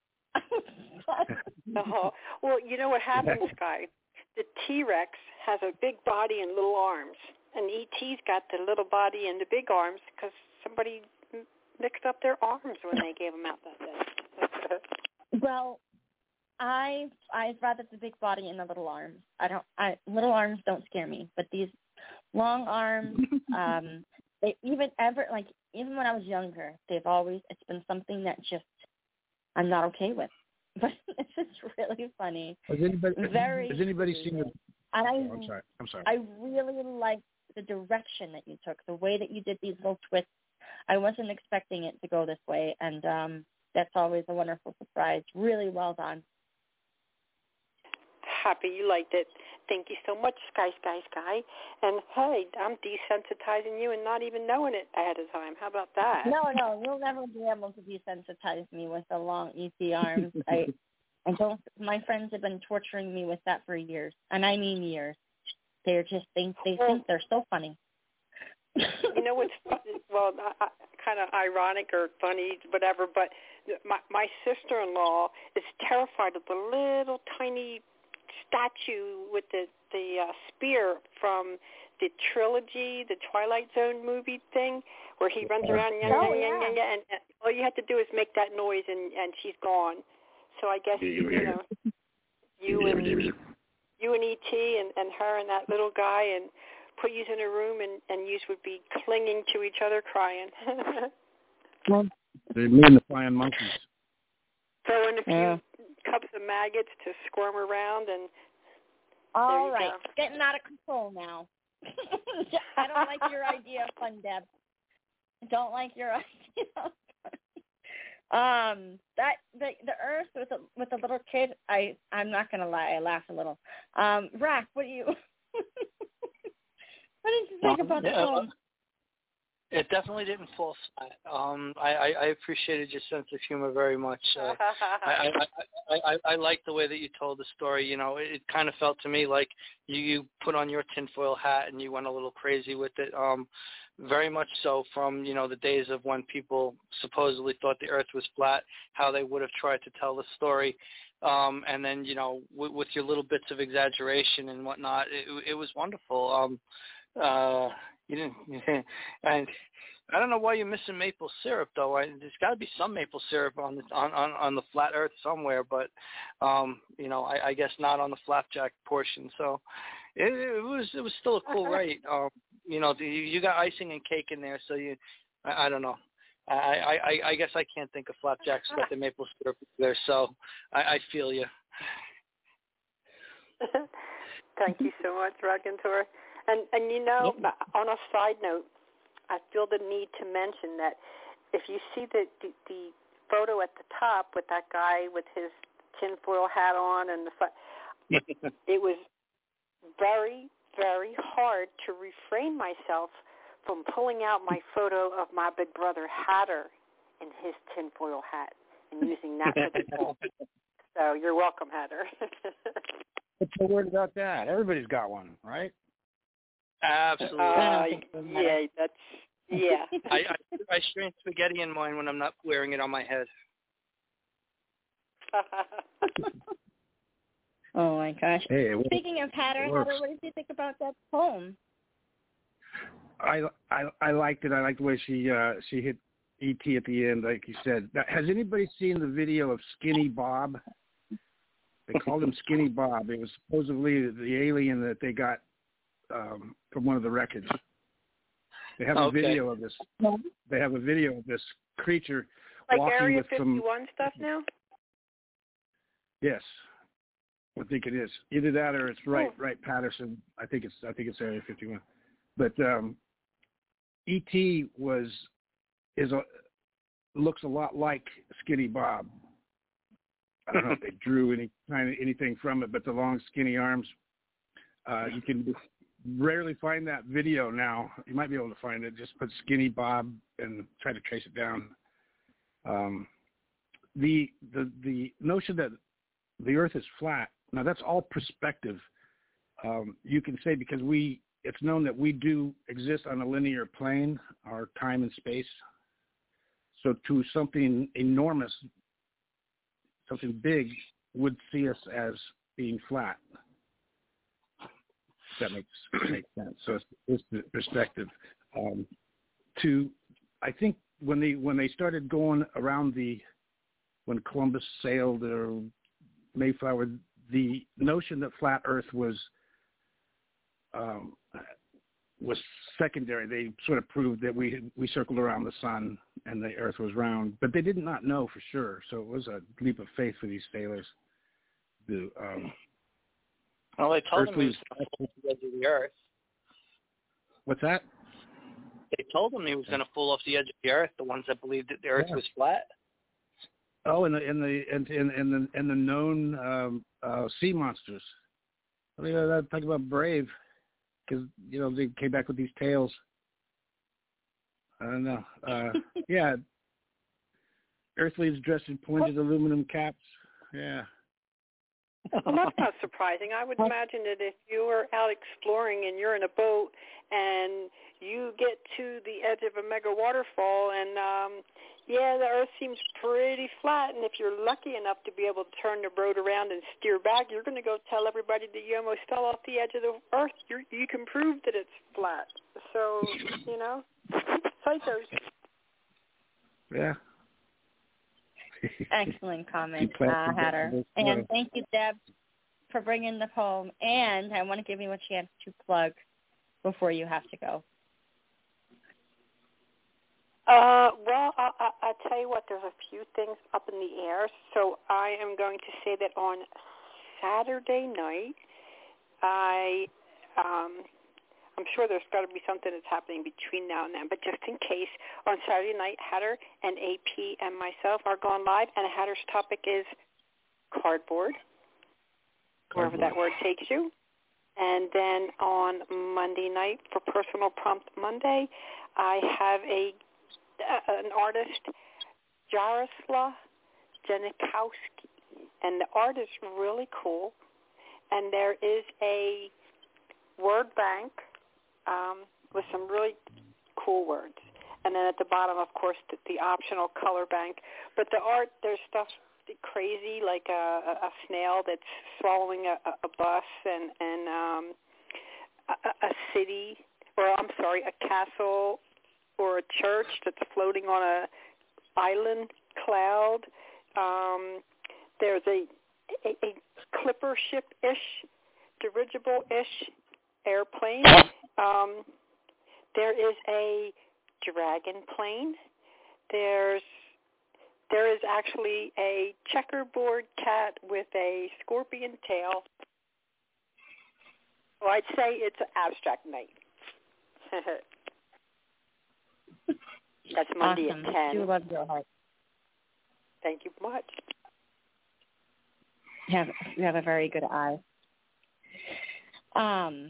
Oh, well, you know what happens, Sky? The T-Rex has a big body and little arms, and E T's got the little body and the big arms because somebody mixed up their arms when they gave him out that day. Well. I I'd rather the big body and the little arms. I don't. I little arms don't scare me, but these long arms, um, they even ever like even when I was younger, they've always it's been something that just I'm not okay with. But it's just really funny. Has anybody Very has anybody seen the? And I, oh, I'm sorry. I'm sorry. I really like the direction that you took, the way that you did these little twists. I wasn't expecting it to go this way, and um, that's always a wonderful surprise. Really well done. Happy you liked it. Thank you so much, Sky, Sky, Sky. And, hey, I'm desensitizing you and not even knowing it ahead of time. How about that? No, no, you'll never be able to desensitize me with the long E T arms. I, I don't. My friends have been torturing me with that for years, and I mean years. They're just think they well, think they're so funny. You know what's well, uh, kind of ironic or funny, whatever. But my my sister-in-law is terrified of the little tiny statue with the the uh, spear from the trilogy, the Twilight Zone movie thing, where he runs around and, oh, and, yeah. and, and, and all you have to do is make that noise and, and she's gone. So I guess you know you and you and E T and, and her and that little guy and put you in a room and and you would be clinging to each other, crying. Well, me and the flying monkeys. Throw in a few yeah. cups of maggots to squirm around and all right, go. Getting out of control now. I don't like your idea of fun, Deb. I don't like your idea of fun. Um, that the the Earth with a with a little kid. I I'm not gonna lie, I laughed a little. Um, Rack, what do you? What did you think um, about yeah, the film? It definitely didn't fall flat. Um, I, I, I appreciated your sense of humor very much. Uh, I, I, I, I, I like the way that you told the story. You know, it, it kind of felt to me like you, you put on your tinfoil hat and you went a little crazy with it. Um, very much so from, you know, the days of when people supposedly thought the earth was flat, how they would have tried to tell the story. Um, and then, you know, with, with your little bits of exaggeration and whatnot, it, it was wonderful. Um, uh, You didn't, and I don't know why you're missing maple syrup though. I, there's got to be some maple syrup on the on, on, on the flat Earth somewhere, but um, you know, I, I guess not on the flapjack portion. So it, it was it was still a cool rate. Um, you know, you, you got icing and cake in there, so you, I, I don't know. I, I, I guess I can't think of flapjacks without the maple syrup there, so I, I feel you. Thank you so much, Ragantor. And, and you know, nope. On a side note, I feel the need to mention that if you see the, the, the photo at the top with that guy with his tinfoil hat on, and the it was very, very hard to refrain myself from pulling out my photo of my big brother Hatter in his tinfoil hat and using that for the poll. So you're welcome, Hatter. What's so weird about that? Everybody's got one, right? Absolutely. Uh, yeah, that's yeah. I, I I strain spaghetti in mine when I'm not wearing it on my head. Oh my gosh! Hey, Speaking of Hatter, Hatter, what did you think about that poem? I, I I liked it. I liked the way she uh, she hit E T at the end, like you said. Has anybody seen the video of Skinny Bob? They called him Skinny Bob. It was supposedly the alien that they got um, from one of the wreckage. They have okay. a video of this. They have a video of this creature like walking Area with fifty-one some stuff now. Yes, I think it is either that or it's right, oh. right Patterson. I think it's I think it's Area fifty-one. But um, E T was is a looks a lot like Skinny Bob. I don't know if they drew any kind of anything from it, but the long, skinny arms. Uh, you can rarely find that video now. You might be able to find it. Just put Skinny Bob and try to trace it down. Um, the the the notion that the Earth is flat. Now that's all perspective. Um, you can say because we it's known that we do exist on a linear plane, our time and space. So to something enormous, something big would see us as being flat. If that makes makes sense. So it's, it's the perspective. Um, to I think when they when they started going around the when Columbus sailed or Mayflower, the notion that flat Earth was um, was secondary. They sort of proved that we we circled around the sun and the Earth was round, but they did not know for sure. So it was a leap of faith for these sailors. The um, well, they told him he was Earthly- going to fall off the edge of the Earth. What's that? They told him he was going to fall off the edge of the Earth. The ones that believed that the Earth Yeah. was flat. Oh, and the and the and and, and the and the known um, uh, sea monsters. I mean, uh, talk about brave, because you know they came back with these tales. I don't know. Uh, yeah, Earthlings dressed in pointed aluminum caps. Yeah. Well, that's not surprising. I would imagine that if you were out exploring and you're in a boat and you get to the edge of a mega waterfall and, um, yeah, the Earth seems pretty flat, and if you're lucky enough to be able to turn the boat around and steer back, you're going to go tell everybody that you almost fell off the edge of the Earth. You're, you can prove that it's flat. So, you know, psychos. Yeah. Excellent comment, uh, Hatter. And thank you, Deb, for bringing the poem. And I want to give you a chance to plug before you have to go. Uh, well, I, I, I'll tell you what, there's a few things up in the air. So I am going to say that on Saturday night, I... Um, I'm sure there's got to be something that's happening between now and then, but just in case, on Saturday night, Hatter and A P and myself are going live, and Hatter's topic is cardboard, wherever that word takes you. And then on Monday night, for Personal Prompt Monday, I have a uh, an artist, Jaroslav Janikowski, and the art is really cool, and there is a word bank Um, with some really cool words. And then at the bottom, of course, the, the optional color bank. But the art, there's stuff crazy, like a, a snail that's swallowing a, a bus and, and um, a, a city, or I'm sorry, a castle or a church that's floating on a island cloud. Um, there's a, a, a clipper ship-ish, dirigible-ish airplane. Um, there is a dragon plane. There's there is actually a checkerboard cat with a scorpion tail. Well, I'd say it's an abstract night. That's Monday awesome. at ten. I do love your heart. Thank you much. You have, you have a very good eye. Um.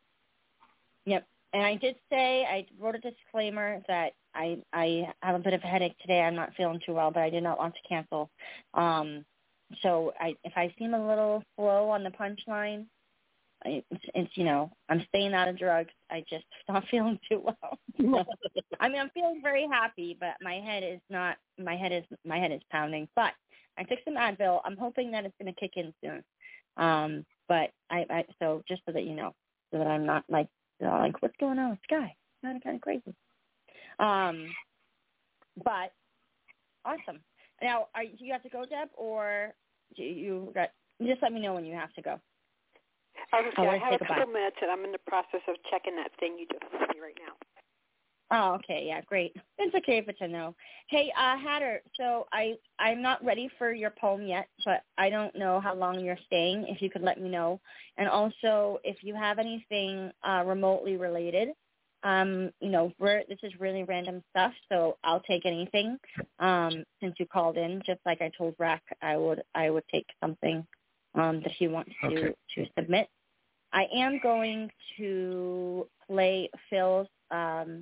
Yep. And I did say, I wrote a disclaimer that I I have a bit of a headache today. I'm not feeling too well, but I did not want to cancel. Um, so I, if I seem a little slow on the punchline, I, it's, it's, you know, I'm staying out of drugs. I just not feeling too well. I mean, I'm feeling very happy, but my head is not, my head is, my head is pounding. But I took some Advil. I'm hoping that it's going to kick in soon. Um, but I, I, so just so that you know, so that I'm not like, Uh, like, what's going on with Sky? Kind of, kind of crazy. Um, but awesome. Now, are, do you have to go, Deb, or do you got? Just let me know when you have to go. I was going to say, I have a goodbye. couple minutes, and I'm in the process of checking that thing you just sent me right now. Oh, okay, yeah, great. It's okay if it's a no. Hey, uh, Hatter, so I, I'm not ready for your poem yet, but I don't know how long you're staying, if you could let me know. And also, if you have anything uh, remotely related, um, you know, we're, this is really random stuff, so I'll take anything. Um, since you called in, just like I told Rack, I would I would take something um, that he wants to, Okay. to submit. I am going to play Phil's um,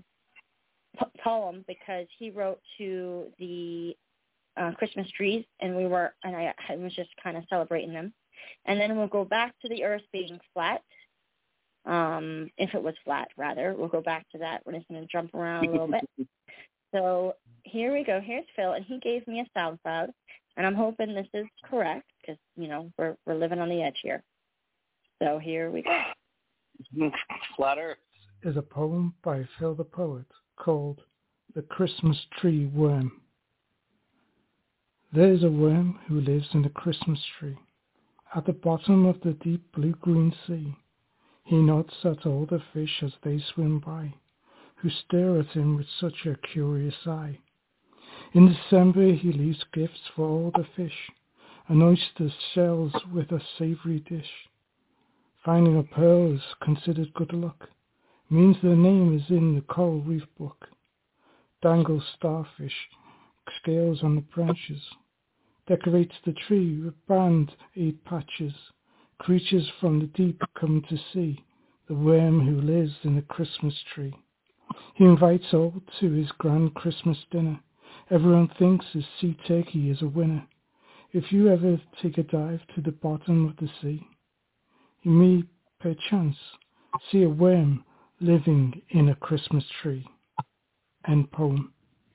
poem because he wrote to the uh, Christmas trees, and we were, and I, I was just kind of celebrating them. And then we'll go back to the earth being flat. Um, if it was flat, rather, we'll go back to that. We're just going to jump around a little bit. So here we go. Here's Phil, and he gave me a SoundCloud, and I'm hoping this is correct because you know we're we're living on the edge here. So here we go. Flat Earth is a poem by Phil the Poet called The Christmas Tree Worm. There is a worm who lives in a Christmas tree at the bottom of the deep blue-green sea. He nods at all the fish as they swim by, who stare at him with such a curious eye. In December he leaves gifts for all the fish, and oyster shells with a savory dish. Finding a pearl is considered good luck, means their name is in the coral reef book. Dangle starfish, scales on the branches, decorates the tree with band-aid patches. Creatures from the deep come to see the worm who lives in the Christmas tree. He invites all to his grand Christmas dinner. Everyone thinks his sea turkey is a winner. If you ever take a dive to the bottom of the sea, you may perchance see a worm living in a Christmas tree. End poem.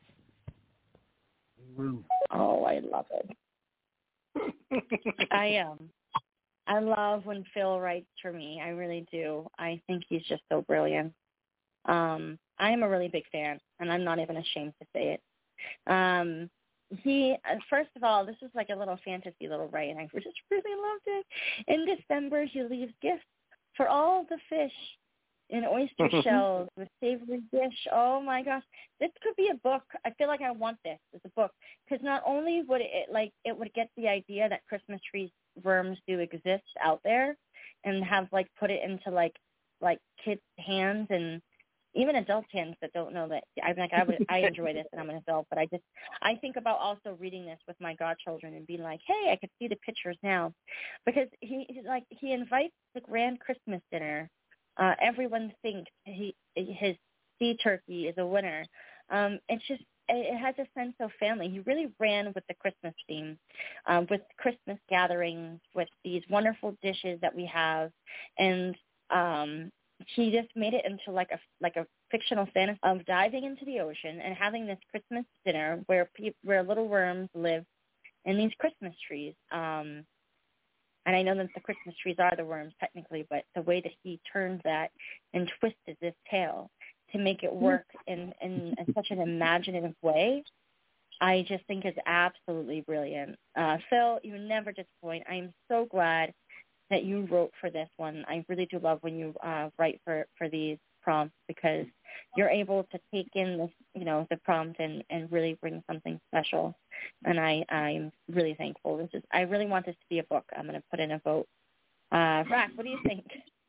Oh, I love it. I um, I love when Phil writes for me. I really do. I think he's just so brilliant. Um, I am a really big fan, and I'm not even ashamed to say it. Um, he, first of all, this is like a little fantasy little write, and I just really loved it. In December, he leaves gifts for all the fish in oyster shells with savory dish. Oh my gosh, this could be a book. I feel like I want this as a book because not only would it like it would get the idea that Christmas trees worms do exist out there, and have like put it into like like kids' hands and even adult hands that don't know that. I like I would I enjoy this and I'm an adult, but I just I think about also reading this with my godchildren and being like, hey, I could see the pictures now, because he he's like he invites the grand Christmas dinner. Uh, everyone thinks he his sea turkey is a winner. Um, it's just it has a sense of family. He really ran with the Christmas theme, um, with Christmas gatherings, with these wonderful dishes that we have, and um, he just made it into like a like a fictional fantasy of diving into the ocean and having this Christmas dinner where pe- where little worms live in these Christmas trees. Um, And I know that the Christmas trees are the worms technically, but the way that he turned that and twisted this tale to make it work in, in, in such an imaginative way, I just think is absolutely brilliant. Uh, Phil, you never disappoint. I am so glad that you wrote for this one. I really do love when you uh, write for, for these. prompt because you're able to take in this, you know, the prompt and, and really bring something special. And I, I'm really thankful. This is, I really want this to be a book. I'm going to put in a vote. Uh, Rack, what do you think?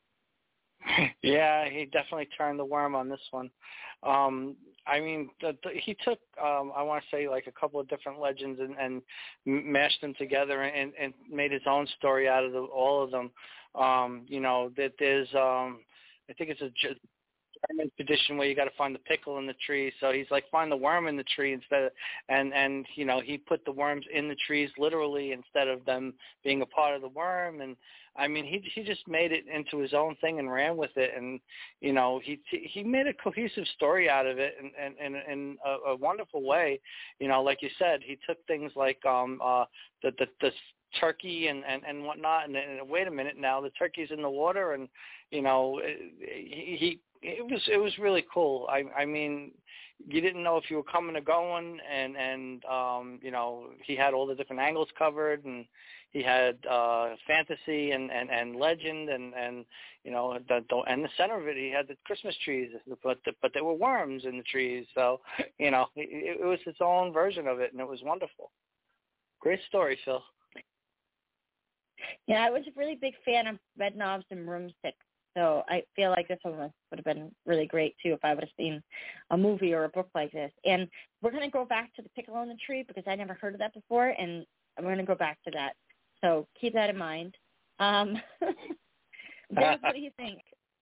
Yeah, he definitely turned the worm on this one. Um, I mean, the, the, he took, um, I want to say, like a couple of different legends and, and mashed them together and, and made his own story out of the, all of them. Um, you know, that there's, um, I think it's a German tradition where you got to find the pickle in the tree. So he's like, find the worm in the tree instead of, and, and, you know, he put the worms in the trees literally instead of them being a part of the worm. And I mean, he, he just made it into his own thing and ran with it. And, you know, he, he made a cohesive story out of it and, and, and in a, a wonderful way. You know, like you said, he took things like, um, uh, the, the, the, turkey and, and, and whatnot, and, and wait a minute now, the turkey's in the water, and you know, he, he it was it was really cool. I I mean, you didn't know if you were coming or going, and and um, you know, he had all the different angles covered, and he had uh, fantasy and, and, and legend, and, and you know, the, the and the center of it, he had the Christmas trees, but the, but there were worms in the trees, so you know, it, it was his own version of it, and it was wonderful. Great story, Phil. Yeah, I was a really big fan of Red Knobs and Broomsticks, so I feel like this one would have been really great, too, if I would have seen a movie or a book like this. And we're going to go back to the pickle in the tree because I never heard of that before, and we're going to go back to that. So keep that in mind. Um, Dennis, what do you think?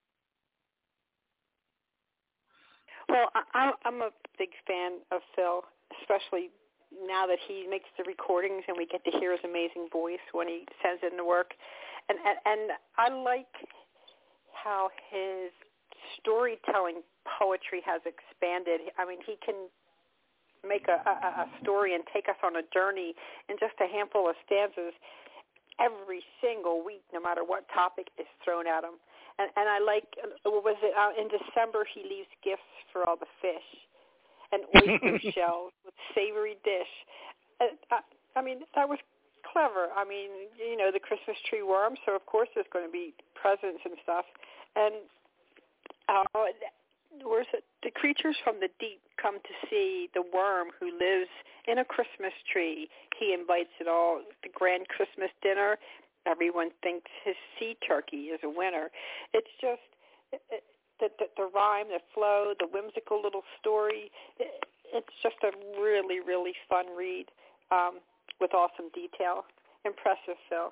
Well, I, I'm a big fan of Phil, especially now that he makes the recordings and we get to hear his amazing voice when he sends in the work. And, and, and I like how his storytelling poetry has expanded. I mean, he can make a, a, a story and take us on a journey in just a handful of stanzas every single week, no matter what topic is thrown at him. And, and I like, what was it, uh, in December he leaves gifts for all the fish and oyster shells with savory dish. Uh, I, I mean, that was clever. I mean, you know, the Christmas tree worm, so of course there's going to be presents and stuff. And uh, where's it? The creatures from the deep come to see the worm who lives in a Christmas tree. He invites it all, the grand Christmas dinner. Everyone thinks his sea turkey is a winner. It's just... It, it, The, the, the rhyme, the flow, the whimsical little story, it, it's just a really, really fun read um, with awesome detail. Impressive, Phil.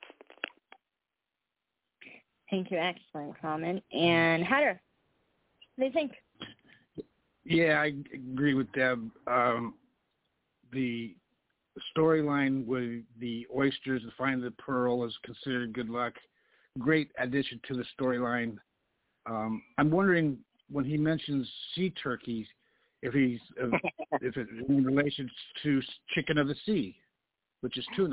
Thank you. Excellent comment. And Hatter, what do you think? Yeah, I agree with Deb. Um, the storyline with the oysters and finding the pearl is considered good luck. Great addition to the storyline. Um, I'm wondering when he mentions sea turkeys, if he's uh, if it's in relation to chicken of the sea, which is tuna.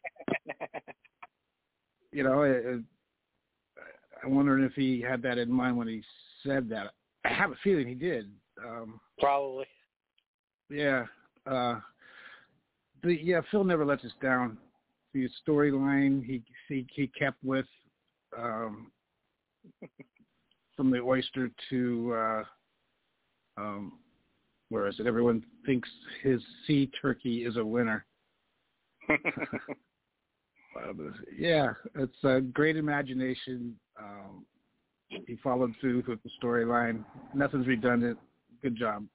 You know, uh, I'm wondering if he had that in mind when he said that. I have a feeling he did. Um, Probably. Yeah. Uh, the, yeah, Phil never lets us down. The storyline he, he he kept with. Um, From the oyster to, uh, um, where is it? Everyone thinks his sea turkey is a winner. Yeah, it's a great imagination. Um, he followed through with the storyline. Nothing's redundant. Good job.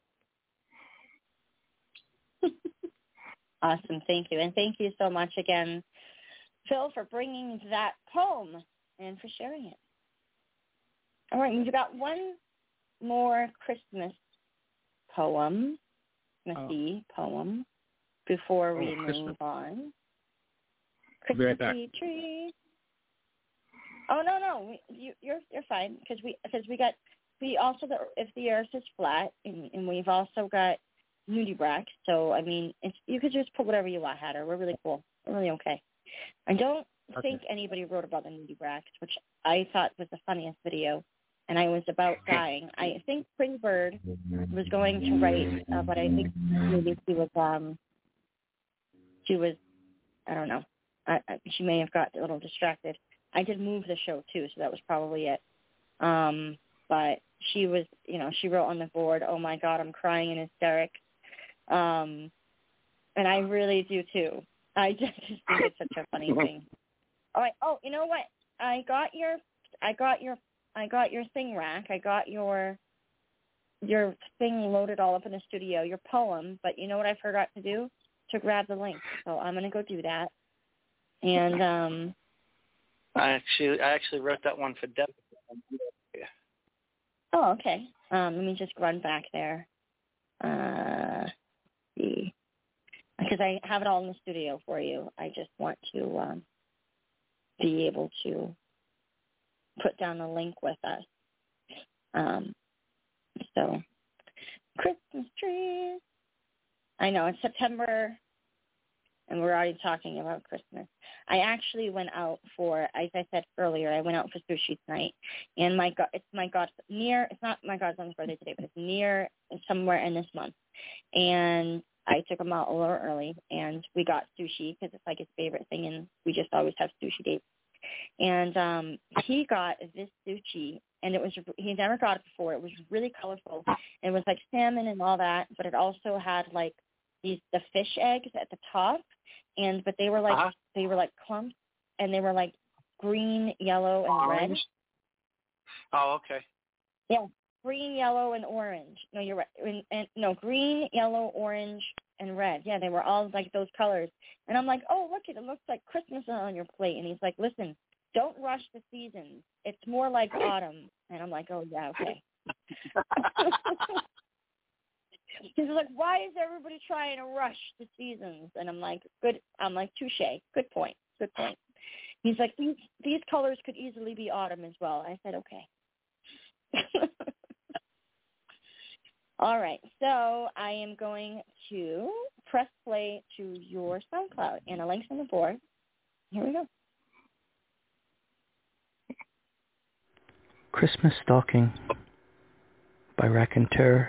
Awesome. Thank you. And thank you so much again, Phil, for bringing that poem and for sharing it. All right, we've got one more Christmas poem, Christmassy oh. poem, before we oh, move Christmas. on. Christmas right tree. Oh no, no, we, you, you're you're fine because we because we got we also the if the Earth is flat and, and we've also got nudibranchs. So I mean, it's, you could just put whatever you want, Hatter. We're really cool. We're really okay. I don't okay. think anybody wrote about the nudibranchs, which I thought was the funniest video. And I was about dying. I think Spring Bird was going to write, uh, but I think maybe she was, um, she was, I don't know. I, I, she may have got a little distracted. I did move the show too, so that was probably it. Um, but she was, you know, she wrote on the board, "Oh my God, I'm crying in hysterics," um, and I really do too. I just think it's such a funny thing. All right. Oh, you know what? I got your, I got your, I got your thing rack. I got your, your thing loaded all up in the studio. Your poem, but you know what I forgot to do? To grab the link. So I'm gonna go do that. And um, I actually, I actually wrote that one for Deb. Oh, okay. Um, let me just run back there. Uh, see, because I have it all in the studio for you. I just want to um, be able to put down the link with us. Um, so, Christmas trees. I know it's September, and we're already talking about Christmas. I actually went out for, as I said earlier, I went out for sushi tonight, and my god, it's my god near. It's not my godson's birthday today, but it's near somewhere in this month, and I took him out a little early, and we got sushi because it's like his favorite thing, and we just always have sushi dates. And um, he got this sushi, and it was he never got it before. It was really colorful. It was like salmon and all that, but it also had like these the fish eggs at the top, and but they were like uh-huh. they were like clumps, and they were like green, yellow, and orange. Red. Oh, okay. Yeah, green, yellow, and orange. No, you're right. And, and no, green, yellow, orange, and red. Yeah, they were all like those colors. And I'm like, oh, look, it looks like Christmas on your plate. And he's like, listen, don't rush the seasons. It's more like autumn. And I'm like, oh, yeah, okay. He's like, why is everybody trying to rush the seasons? And I'm like, good. I'm like, touche. Good point. Good point. He's like, these, these colors could easily be autumn as well. I said, okay. All right, so I am going to press play to your SoundCloud, and a link's on the board. Here we go. Christmas Stalking by Raconteur.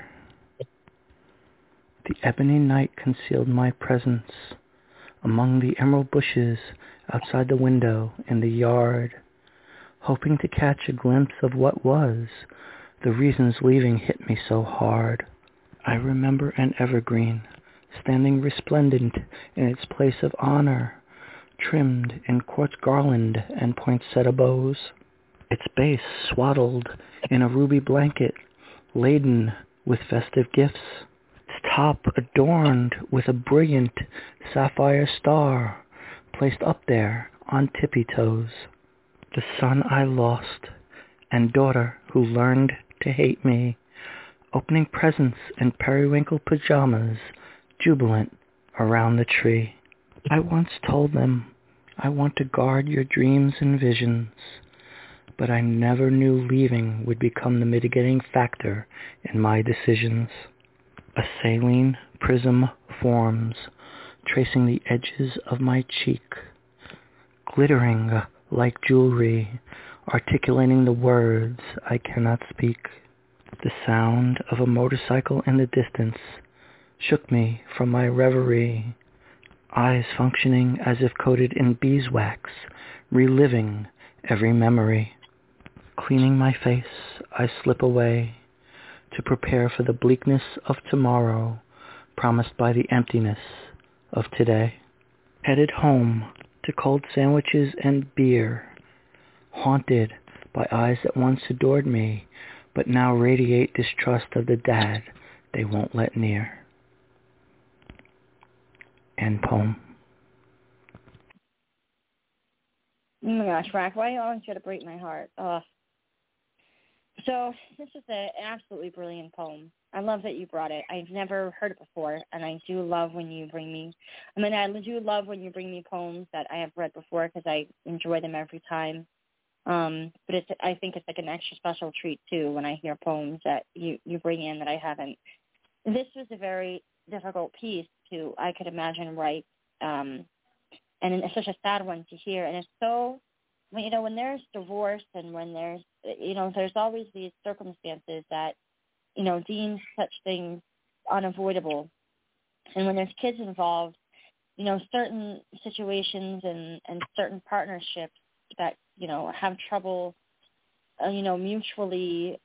The ebony night concealed my presence among the emerald bushes outside the window in the yard, hoping to catch a glimpse of what was. The reasons leaving hit me so hard. I remember an evergreen, standing resplendent in its place of honor, trimmed in quartz garland and poinsettia bows, its base swaddled in a ruby blanket, laden with festive gifts, its top adorned with a brilliant sapphire star, placed up there on tippy toes. The son I lost, and daughter who learned to hate me, opening presents in periwinkle pajamas, jubilant around the tree. I once told them I want to guard your dreams and visions, but I never knew leaving would become the mitigating factor in my decisions. A saline prism forms, tracing the edges of my cheek, glittering like jewelry, articulating the words I cannot speak. The sound of a motorcycle in the distance shook me from my reverie, eyes functioning as if coated in beeswax, reliving every memory. Cleaning my face, I slip away to prepare for the bleakness of tomorrow, promised by the emptiness of today. Headed home to cold sandwiches and beer, haunted by eyes that once adored me, but now radiate distrust of the dad they won't let near. End poem. Oh my gosh, Rack, why do you always try to break my heart? Ugh. So this is an absolutely brilliant poem. I love that you brought it. I've never heard it before, and I do love when you bring me, I mean, I do love when you bring me poems that I have read before because I enjoy them every time. Um, but it's, I think it's like an extra special treat, too, when I hear poems that you, you bring in that I haven't. This was a very difficult piece to, I could imagine, write, um, and it's such a sad one to hear. And it's so, you know, when there's divorce and when there's, you know, there's always these circumstances that, you know, deem such things unavoidable. And when there's kids involved, you know, certain situations and, and certain partnerships that, you know, have trouble, uh, you know, mutually, uh,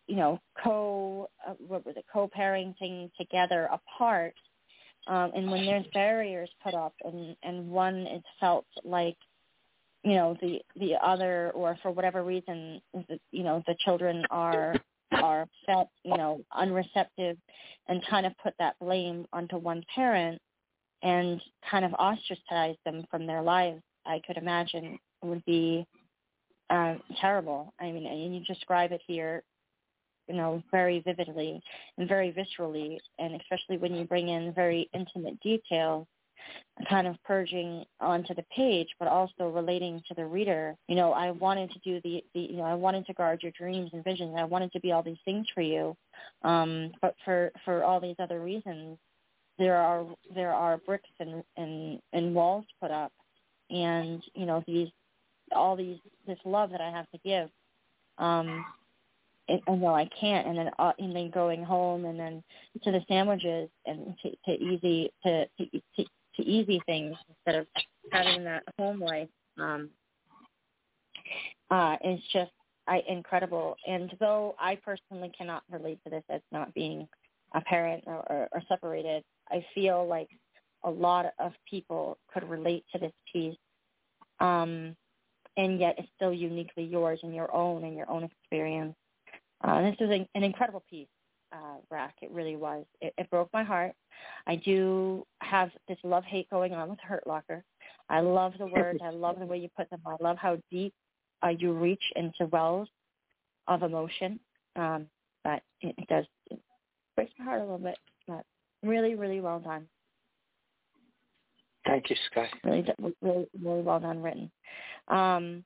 you know, co, uh, what was it, co-parenting together apart. Um, and when there's barriers put up and, and one is felt like, you know, the, the other, or for whatever reason, you know, the children are, are felt, you know, unreceptive, and kind of put that blame onto one parent and kind of ostracize them from their lives, I could imagine would be uh, terrible. I mean, and you describe it here, you know, very vividly and very viscerally, and especially when you bring in very intimate details, kind of purging onto the page, but also relating to the reader. You know, I wanted to do the, the you know, I wanted to guard your dreams and visions. I wanted to be all these things for you, um, but for, for all these other reasons, there are there are bricks and, and, and walls put up, and you know these all these this love that I have to give. Um, and, and no, I can't. And then uh, and then going home, and then to the sandwiches, and to, to easy to, to to to easy things instead of having that home life. Um, uh, is just I, incredible. And though I personally cannot relate to this as not being a parent or, or, or separated, I feel like a lot of people could relate to this piece, um, and yet it's still uniquely yours and your own and your own experience. Uh, this was an, an incredible piece, uh, Rack. It really was. It, it broke my heart. I do have this love-hate going on with Hurt Locker. I love the words. I love the way you put them. I love how deep uh, you reach into wells of emotion. Um, but it, it does it breaks my heart a little bit. But really, really well done. Thank you, Sky. Really, really, really well done written. Um,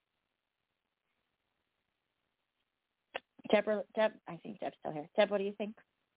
Deborah, Deb, I think Deb's still here. Deb, what do you think?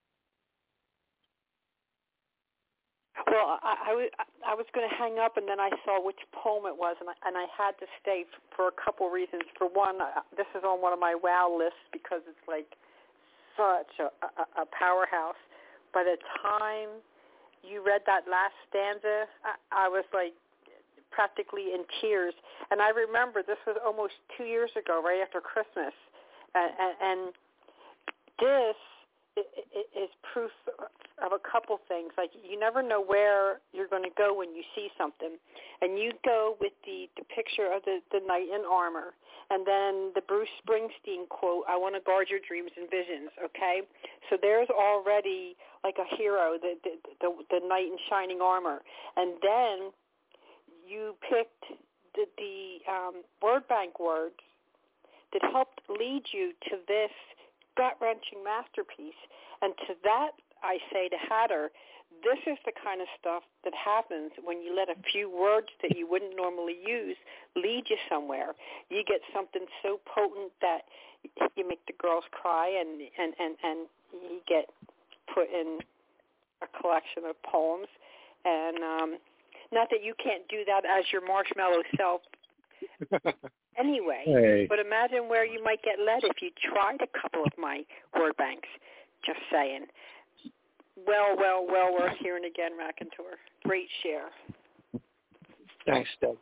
Well, I, I, was, I was going to hang up, and then I saw which poem it was, and I, and I had to stay for a couple reasons. For one, this is on one of my wow lists because it's like such a, a, a powerhouse. By the time you read that last stanza, I, I was like practically in tears. And I remember this was almost two years ago, right after Christmas. And, and, and this is proof of a couple things. Like, you never know where you're going to go when you see something. And you go with the, the picture of the, the knight in armor, and then the Bruce Springsteen quote, I want to guard your dreams and visions, okay? So there's already like a hero, the, the, the, the knight in shining armor. And then you picked the, the um, word bank words that helped lead you to this gut-wrenching masterpiece. And to that, I say to Hatter, this is the kind of stuff that happens when you let a few words that you wouldn't normally use lead you somewhere. You get something so potent that you make the girls cry, and, and, and, and you get put in a collection of poems. And um, not that you can't do that as your marshmallow self anyway, hey. But imagine where you might get led if you tried a couple of my word banks. Just saying. Well, well, well worth hearing again, Raconteur. Great share. Thanks, Deb.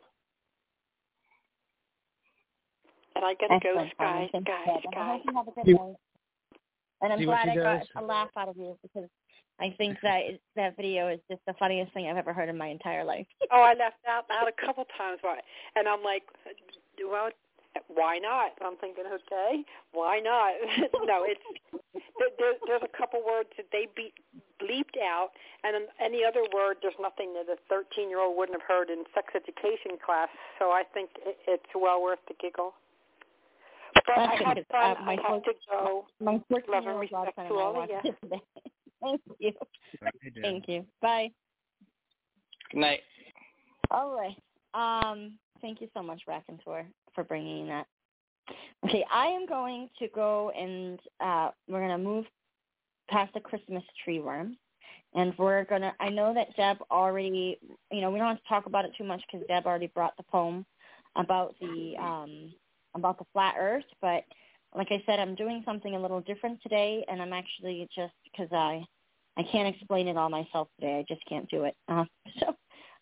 And I got to go, Sky, Sky, Sky. I hope you have a good night. And I'm glad I got a laugh out of you, because I think that is, that video is just the funniest thing I've ever heard in my entire life. Oh, I laughed out loud a couple times, and I'm like, well, why not? I'm thinking, okay, why not? No, it's there, there's a couple words that they beat, bleeped out, and any other word, there's nothing that a thirteen-year-old wouldn't have heard in sex education class. So I think it, it's well worth the giggle. But I had fun. Uh, my I have to go. My Love and respect to all of you. Thank you. Thank you. Bye. Good night. All right. Um, thank you so much, Raconteur, for bringing that. Okay, I am going to go and uh, we're going to move past the Christmas tree worm. And we're going to, I know that Deb already, you know, we don't have to talk about it too much because Deb already brought the poem about the, um, about the flat earth. But like I said, I'm doing something a little different today. And I'm actually just, because I, I can't explain it all myself today. I just can't do it. Uh, so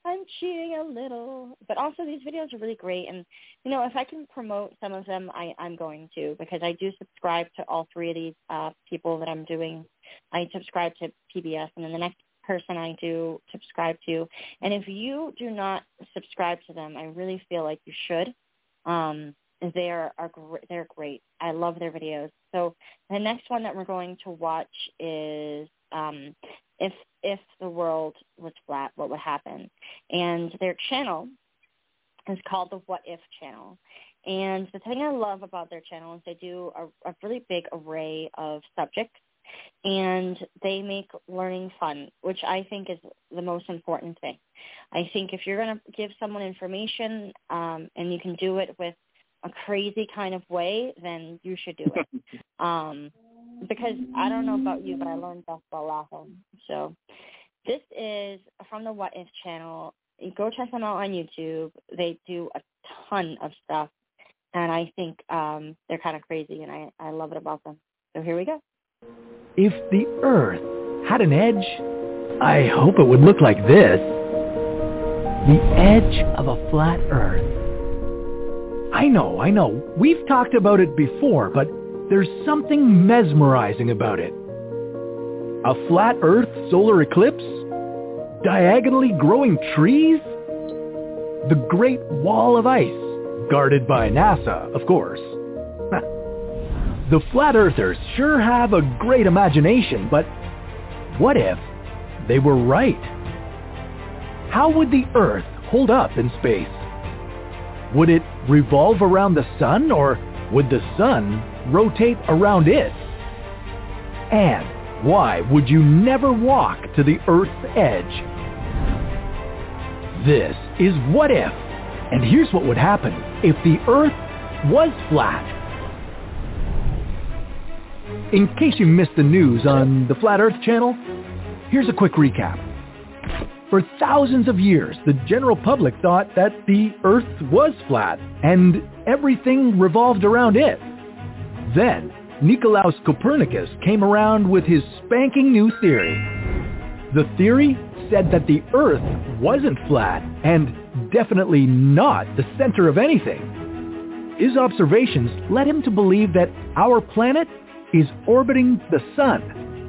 I'm cheating a little. But also these videos are really great. And, you know, if I can promote some of them, I, I'm going to, because I do subscribe to all three of these uh, people that I'm doing. I subscribe to P B S, and then the next person I do subscribe to. And if you do not subscribe to them, I really feel like you should. Um, they are, are gr- they're great. I love their videos. So the next one that we're going to watch is um, if if the world was flat, what would happen? And their channel is called the What If channel. And the thing I love about their channel is they do a, a really big array of subjects, and they make learning fun, which I think is the most important thing. I think if you're going to give someone information um, and you can do it with a crazy kind of way, then you should do it. um, because I don't know about you, but I learned best by laughing. So this is from the What If channel. Go check them out on YouTube. They do a ton of stuff, and I think um, they're kind of crazy, and I, I love it about them. So here we go. If the Earth had an edge, I hope it would look like this. The edge of a flat Earth. I know, I know, we've talked about it before, but there's something mesmerizing about it. A flat Earth solar eclipse? Diagonally growing trees? The Great Wall of Ice, guarded by NASA, of course. The flat earthers sure have a great imagination, but what if they were right? How would the Earth hold up in space? Would it revolve around the sun, or would the sun rotate around it? And why would you never walk to the Earth's edge? This is What If, and here's what would happen if the Earth was flat. In case you missed the news on the Flat Earth channel, here's a quick recap. For thousands of years, the general public thought that the Earth was flat and everything revolved around it. Then, Nicolaus Copernicus came around with his spanking new theory. The theory said that the Earth wasn't flat and definitely not the center of anything. His observations led him to believe that our planet is orbiting the sun.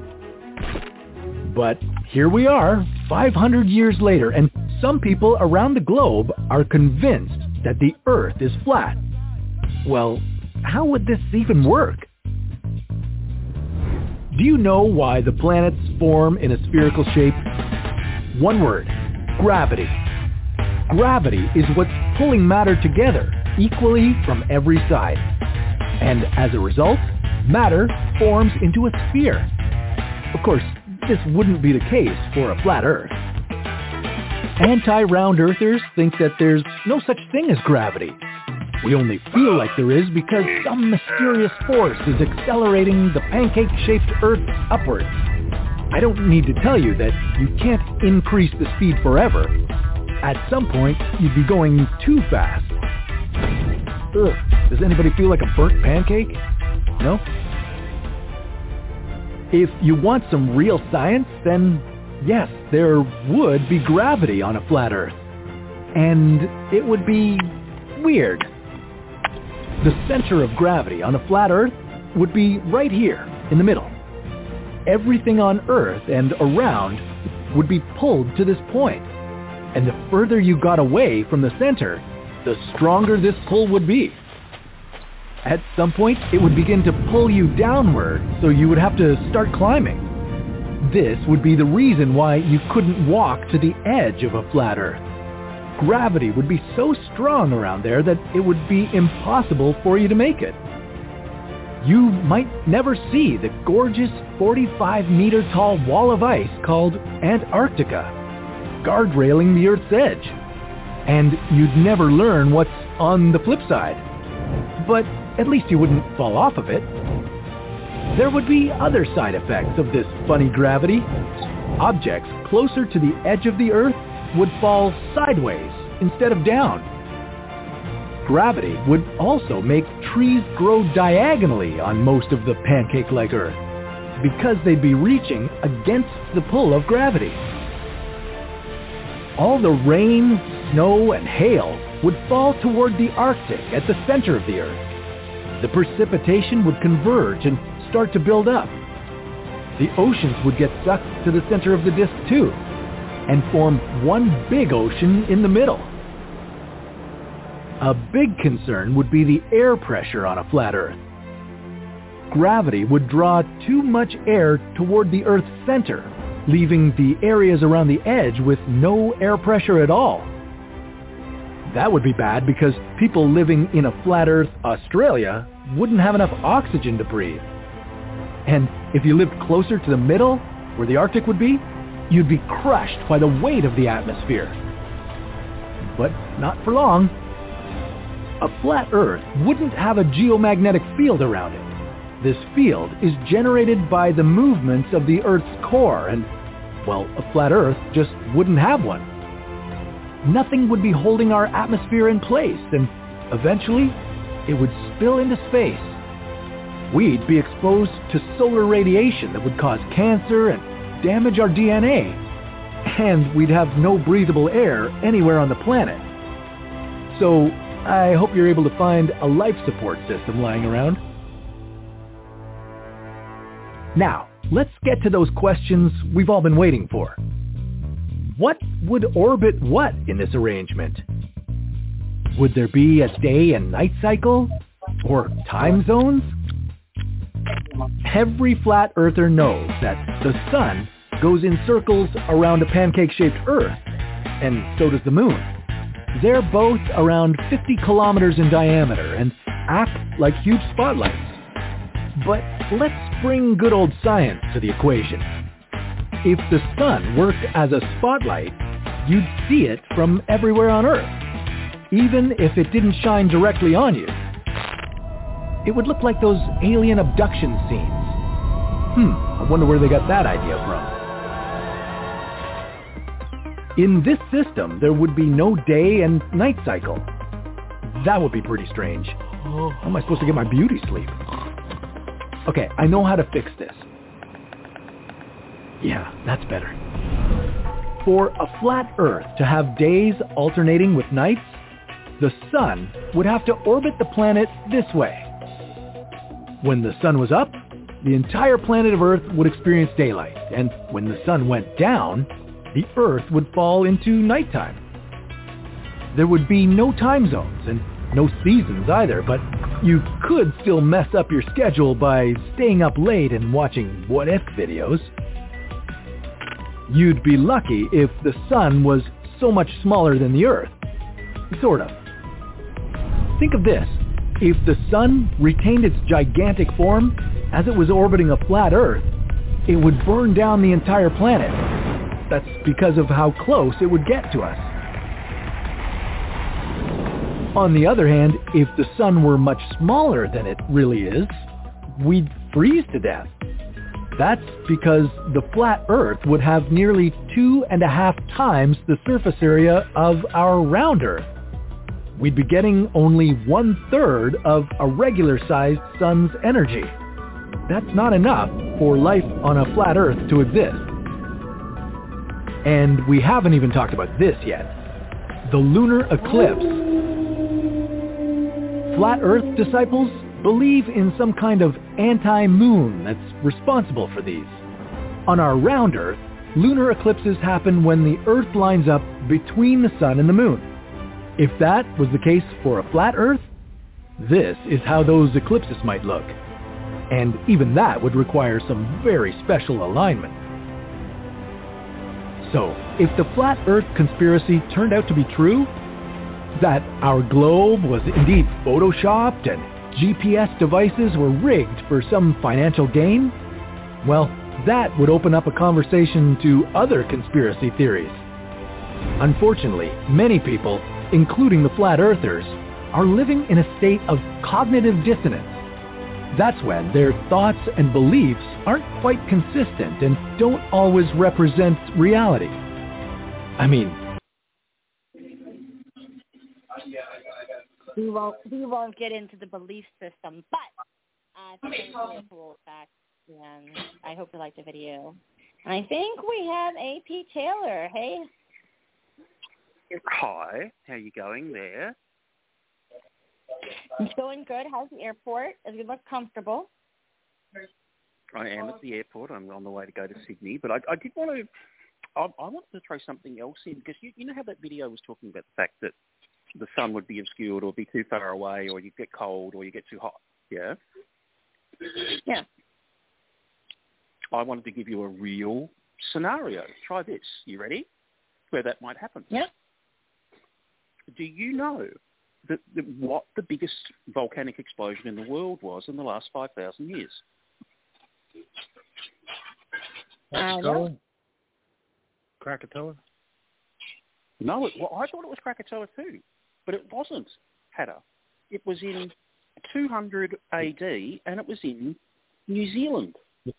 But here we are, five hundred years later, and some people around the globe are convinced that the Earth is flat. Well, how would this even work? Do you know why the planets form in a spherical shape? One word, gravity. Gravity is what's pulling matter together equally from every side. And as a result, matter forms into a sphere. Of course, this wouldn't be the case for a flat Earth. Anti-round earthers think that there's no such thing as gravity. We only feel like there is because some mysterious force is accelerating the pancake-shaped Earth upwards. I don't need to tell you that you can't increase the speed forever. At some point, you'd be going too fast. Ugh, does anybody feel like a burnt pancake? No? If you want some real science, then yes, there would be gravity on a flat Earth. And it would be weird. The center of gravity on a flat Earth would be right here, in the middle. Everything on Earth and around would be pulled to this point. And the further you got away from the center, the stronger this pull would be. At some point, it would begin to pull you downward, so you would have to start climbing. This would be the reason why you couldn't walk to the edge of a flat Earth. Gravity would be so strong around there that it would be impossible for you to make it. You might never see the gorgeous forty-five meter tall wall of ice called Antarctica, guardrailing the Earth's edge. And you'd never learn what's on the flip side. But at least you wouldn't fall off of it. There would be other side effects of this funny gravity. Objects closer to the edge of the Earth would fall sideways instead of down. Gravity would also make trees grow diagonally on most of the pancake-like Earth because they'd be reaching against the pull of gravity. all the rain, snow, and hail would fall toward the Arctic at the center of the Earth. The precipitation would converge and start to build up. The oceans would get sucked to the center of the disk too, and form one big ocean in the middle. A big concern would be the air pressure on a flat Earth. Gravity would draw too much air toward the Earth's center, leaving the areas around the edge with no air pressure at all. That would be bad because people living in a flat Earth Australia wouldn't have enough oxygen to breathe. And if you lived closer to the middle, where the Arctic would be, you'd be crushed by the weight of the atmosphere. But not for long. A flat Earth wouldn't have a geomagnetic field around it. This field is generated by the movements of the Earth's core, and, well, a flat Earth just wouldn't have one. Nothing would be holding our atmosphere in place, and eventually it would spill into space. We'd be exposed to solar radiation that would cause cancer and damage our D N A, and we'd have no breathable air anywhere on the planet. So I hope you're able to find a life support system lying around. Now, let's get to those questions we've all been waiting for. What would orbit what in this arrangement? Would there be a day and night cycle? Or time zones? Every flat earther knows that the sun goes in circles around a pancake-shaped Earth, and so does the moon. They're both around fifty kilometers in diameter and act like huge spotlights. But let's bring good old science to the equation. If the sun worked as a spotlight, you'd see it from everywhere on Earth, even if it didn't shine directly on you. It would look like those alien abduction scenes. Hmm, I wonder where they got that idea from. In this system, there would be no day and night cycle. That would be pretty strange. How am I supposed to get my beauty sleep? Okay, I know how to fix this. Yeah, that's better. For a flat Earth to have days alternating with nights, the sun would have to orbit the planet this way. When the sun was up, the entire planet of Earth would experience daylight, and when the sun went down, the Earth would fall into nighttime. There would be no time zones and no seasons either, but you could still mess up your schedule by staying up late and watching what-if videos. You'd be lucky if the sun was so much smaller than the Earth. Sort of. Think of this. If the sun retained its gigantic form as it was orbiting a flat Earth, it would burn down the entire planet. That's because of how close it would get to us. On the other hand, if the sun were much smaller than it really is, we'd freeze to death. That's because the flat Earth would have nearly two and a half times the surface area of our round Earth. We'd be getting only one-third of a regular-sized sun's energy. That's not enough for life on a flat Earth to exist. And we haven't even talked about this yet. The lunar eclipse. Flat Earth disciples believe in some kind of anti-moon that's responsible for these. On our round Earth, lunar eclipses happen when the Earth lines up between the sun and the moon. If that was the case for a flat Earth, this is how those eclipses might look. And even that would require some very special alignment. So, if the flat Earth conspiracy turned out to be true, that our globe was indeed photoshopped and G P S devices were rigged for some financial gain, well, that would open up a conversation to other conspiracy theories. Unfortunately, many people, including the flat earthers, are living in a state of cognitive dissonance. That's when their thoughts and beliefs aren't quite consistent and don't always represent reality. I mean, we won't we won't get into the belief system, but uh, I think it's really a cool fact, and I hope you liked the video. And I think we have A P Taylor. Hey. Hi, how you going there? I'm going good. How's the airport? Does it look comfortable? I am at the airport. I'm on the way to go to Sydney, but I, I did want to. I, I wanted to throw something else in because you, you know how that video was talking about the fact that the sun would be obscured or be too far away, or you get cold, or you get too hot. Yeah. Yeah. I wanted to give you a real scenario. Try this. You ready? Where that might happen. Yeah. Do you know that, that what the biggest volcanic explosion in the world was in the last five thousand years? Krakatoa? Krakatoa? No, it, well, I thought it was Krakatoa too, but it wasn't, Hatter. It was in two hundred A D, and it was in New Zealand.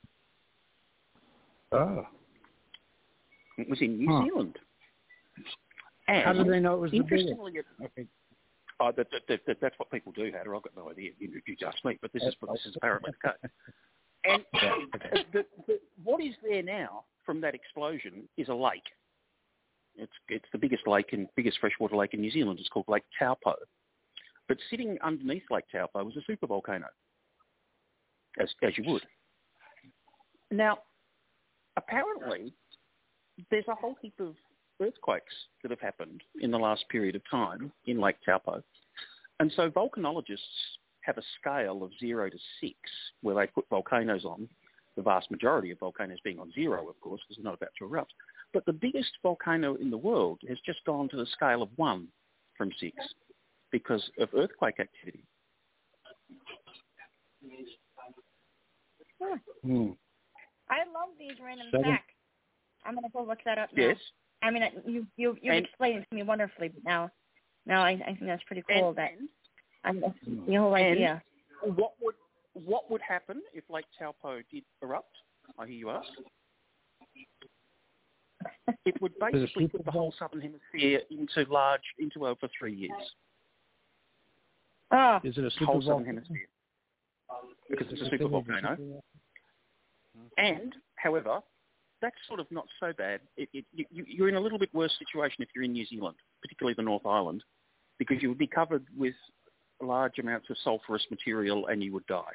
Oh. It was in New Huh. Zealand. And how did they know it was the biggest? Interestingly, okay. Oh, that, that, that, that's what people do, Hatter. I've got no idea. You, you just me, but this is this is apparently the case. And the, the, what is there now from that explosion is a lake. It's it's the biggest lake and biggest freshwater lake in New Zealand. It's called Lake Taupo. But sitting underneath Lake Taupo was a supervolcano, as as you would. Now, apparently, there's a whole heap of earthquakes that have happened in the last period of time in Lake Taupo. And so volcanologists have a scale of zero to six where they put volcanoes on, the vast majority of volcanoes being on zero, of course, because they're not about to erupt. But the biggest volcano in the world has just gone to the scale of one from six because of earthquake activity. Hmm. I love these random Seven. facts. I'm going to go look that up now. Yes. I mean, you, you, you've And- explained it to me wonderfully, but now, now I, I think that's pretty cool And- that I'm, the whole idea. And what would what would happen if Lake Taupo did erupt? I hear you ask. It would basically put the whole southern hemisphere into large into over three years. Oh. Is it a super Whole southern volcano? hemisphere because it's a super volcano. And however, that's sort of not so bad. It, it, you, you're in a little bit worse situation if you're in New Zealand, particularly the North Island, because you would be covered with large amounts of sulfurous material and you would die.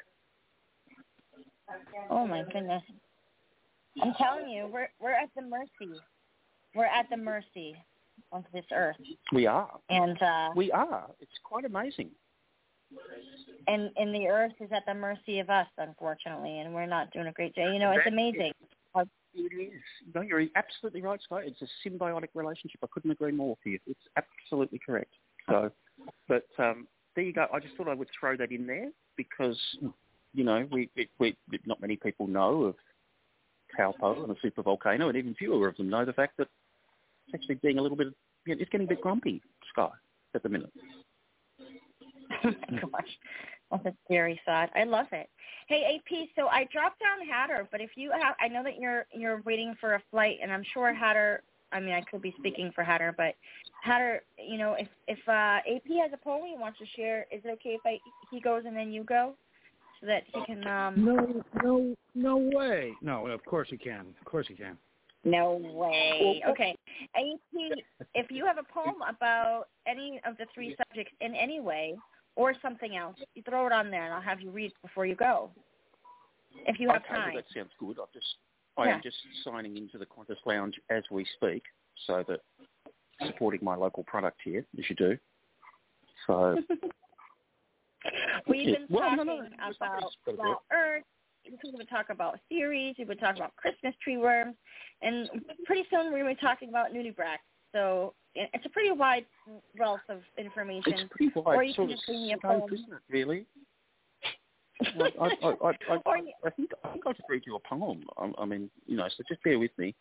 Oh my goodness! I'm telling you, we're we're at the mercy. We're at the mercy of this earth. We are. And uh, we are. It's quite amazing. And and the earth is at the mercy of us, unfortunately, and we're not doing a great job. You know, it's That amazing. Is, it is. No, you're absolutely right, Scott. It's a symbiotic relationship. I couldn't agree more with you. It's absolutely correct. So, but um, there you go. I just thought I would throw that in there because, you know, we, it, we not many people know of Taupo and a supervolcano, and even fewer of them know the fact that it's actually being a little bit, you know, it's getting a bit grumpy, Sky, at the minute. Oh my gosh, that's a scary thought. I love it. Hey, A P, so I dropped down Hatter, but if you have, I know that you're you're waiting for a flight, and I'm sure Hatter. I mean, I could be speaking for Hatter, but Hatter, you know, if if uh, A P has a poem he wants to share, is it okay if I he goes and then you go, so that he can? Um... No, no, no way. No, of course he can. Of course he can. No way. Okay, A P, if you have a poem about any of the three subjects in any way, or something else, you throw it on there, and I'll have you read before you go, if you have okay, time. well, that sounds good. I'm just, I Yeah. am just signing into the Qantas Lounge as we speak, so that supporting my local product here, as you do. So We've been well, talking no, no, no, about got a flat Earth. We would talk about theories. We would talk about Christmas tree worms, and pretty soon we're going to be talking about nudibranchs. So it's a pretty wide wealth of information. it's pretty wide or you sort can of just bring me a scope, poem. isn't it, really? I, I, I, I, I, Or I, you- I think I think I'll just read you a poem. I, I mean, you know, so just bear with me.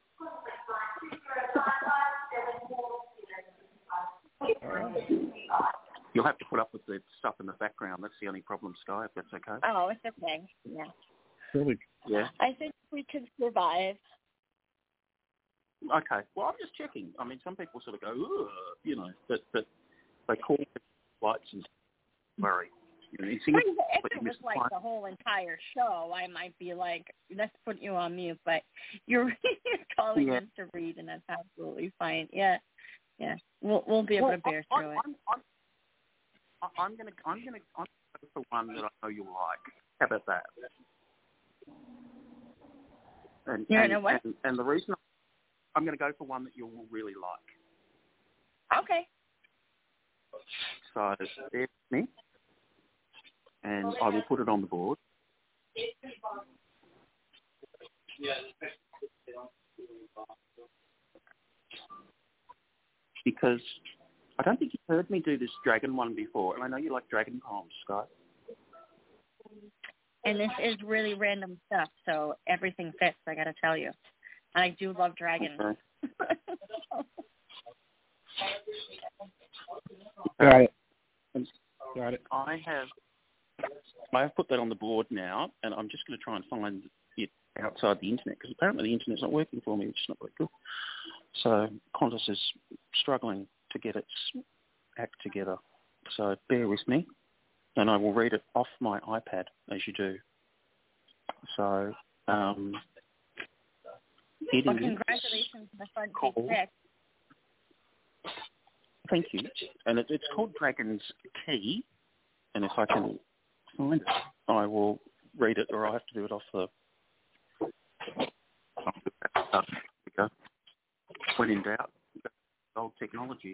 You'll have to put up with the stuff in the background. That's the only problem, Sky, if that's okay. Oh, it's okay. Yeah. Really? Yeah. I think we could survive. Okay. Well, I'm just checking. I mean, some people sort of go, ugh, you know, that that they call it flights and worry. You know, in If Singapore, but it you miss was the like flight. the whole entire show, I might be like, let's put you on mute. But you're, you're calling Yeah. us to read, and that's absolutely fine. Yeah. yeah. We'll we'll be able well, to bear I, through I, it. I'm, I'm, I'm gonna I'm gonna I'm gonna go for one that I know you'll like. How about that? And, You're and, gonna what? And, and the reason I'm going to go for one that you'll really like. Okay. So bear with me, and I will put it on the board. Because I don't think you've heard me do this dragon one before, and I know you like dragon poems, Scott. And this is really random stuff, so everything fits, I got to tell you. I do love dragons. Okay. Got it. Got it. I have I have put that on the board now, and I'm just going to try and find it outside the internet, because apparently the internet's not working for me, which is not very good. So Qantas is struggling to get its act together. So bear with me, and I will read it off my iPad as you do. So um, it well, is congratulations on the front called, page pick. Thank you. And it, it's called Dragon's Key, and if I can find it, I will read it, or I have to do it off the... There we go. When in doubt, old technology.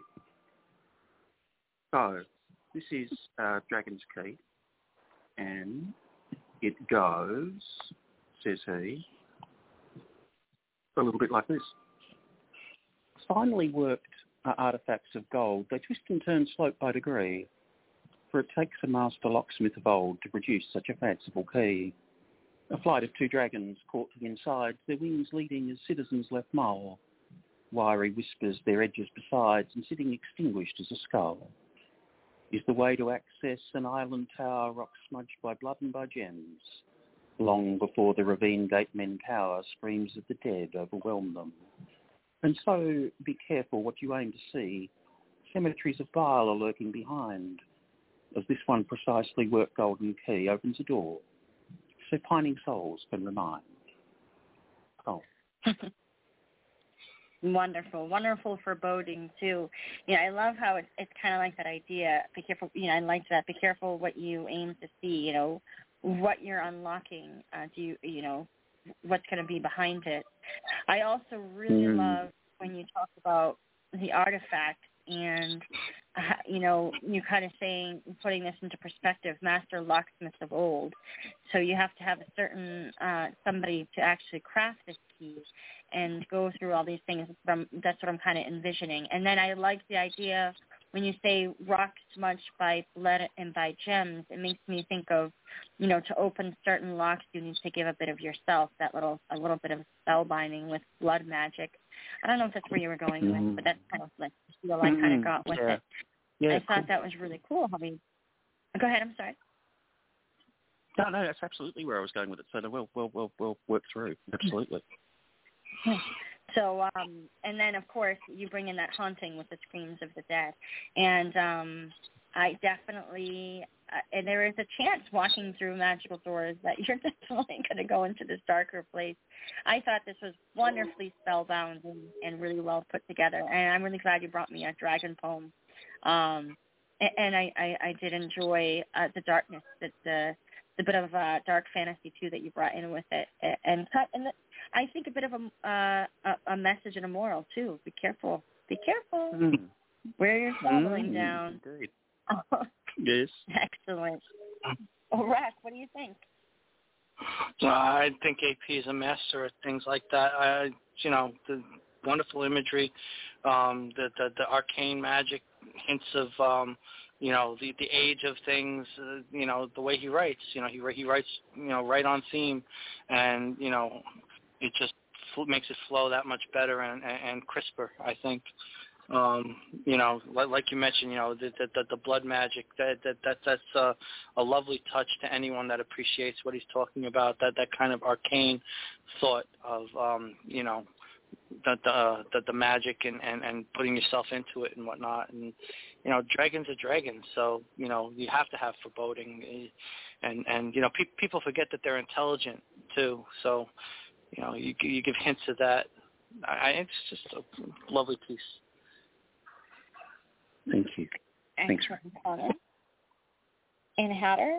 So, this is uh, Dragon's Key, and it goes, says he, a little bit like this. Finely worked are artefacts of gold. They twist and turn slope by degree, for it takes a master locksmith of old to produce such a fanciful key. A flight of two dragons caught to the inside, their wings leading as citizens left mole. Wiry whispers their edges besides, and sitting extinguished as a skull, is the way to access an island tower, rock smudged by blood and by gems. Long before the ravine gate men cower, screams of the dead overwhelm them. And so be careful what you aim to see. Cemeteries of bile are lurking behind, as this one precisely worked golden key opens a door, so pining souls can remind. Oh. Wonderful, wonderful foreboding too. You know, I love how it's it's kind of like that idea. Be careful. You know, I like that. Be careful what you aim to see. You know, what you're unlocking. Uh, do you you know what's going to be behind it? I also really mm. love when you talk about the artifact and uh, you know you kind of saying putting this into perspective. Master locksmiths of old. So you have to have a certain uh, somebody to actually craft this key and go through all these things. From, that's what I'm kind of envisioning. And then I like the idea when you say rock smudged by blood and by gems, it makes me think of, you know, to open certain locks, you need to give a bit of yourself, that little, a little bit of spell binding with blood magic. I don't know if that's where you were going mm-hmm. with, but that's kind of like the feel I kind of got with yeah. it. Yeah, I thought cool. that was really cool. I mean, go ahead, I'm sorry. No, no, that's absolutely where I was going with it. So we'll, we'll, we'll, we'll work through. Absolutely. So, um, and then, of course, you bring in that haunting with the screams of the dead. And um, I definitely, uh, and there is a chance walking through magical doors that you're definitely going to go into this darker place. I thought this was wonderfully spellbound and, and really well put together. And I'm really glad you brought me a dragon poem. Um, and and I, I, I did enjoy uh, the darkness, that the the bit of uh, dark fantasy, too, that you brought in with it. And, and the, I think a bit of a, uh, a, a message and a moral, too. Be careful. Be careful mm. where you're traveling mm, down. Indeed. Yes. Excellent. Well, Rack, what do you think? Uh, I think A P is a master at things like that. I, you know, the wonderful imagery, um, the, the, the arcane magic, hints of, um, you know, the, the age of things, uh, you know, the way he writes, you know, he he writes, you know, right on theme, and, you know, it just fl- makes it flow that much better and, and, and crisper, I think. Um, you know, like, like you mentioned, you know, the, the, the blood magic, that, that, that that's a, a lovely touch to anyone that appreciates what he's talking about, that, that kind of arcane thought of, um, you know, the the, the, the magic and, and, and putting yourself into it and whatnot. And, you know, dragons are dragons, so, you know, you have to have foreboding. And, and you know, pe- people forget that they're intelligent, too. So, you know, you, you give hints of that. I, it's just a lovely piece. Thank you. Thanks. Excellent. And Hatter?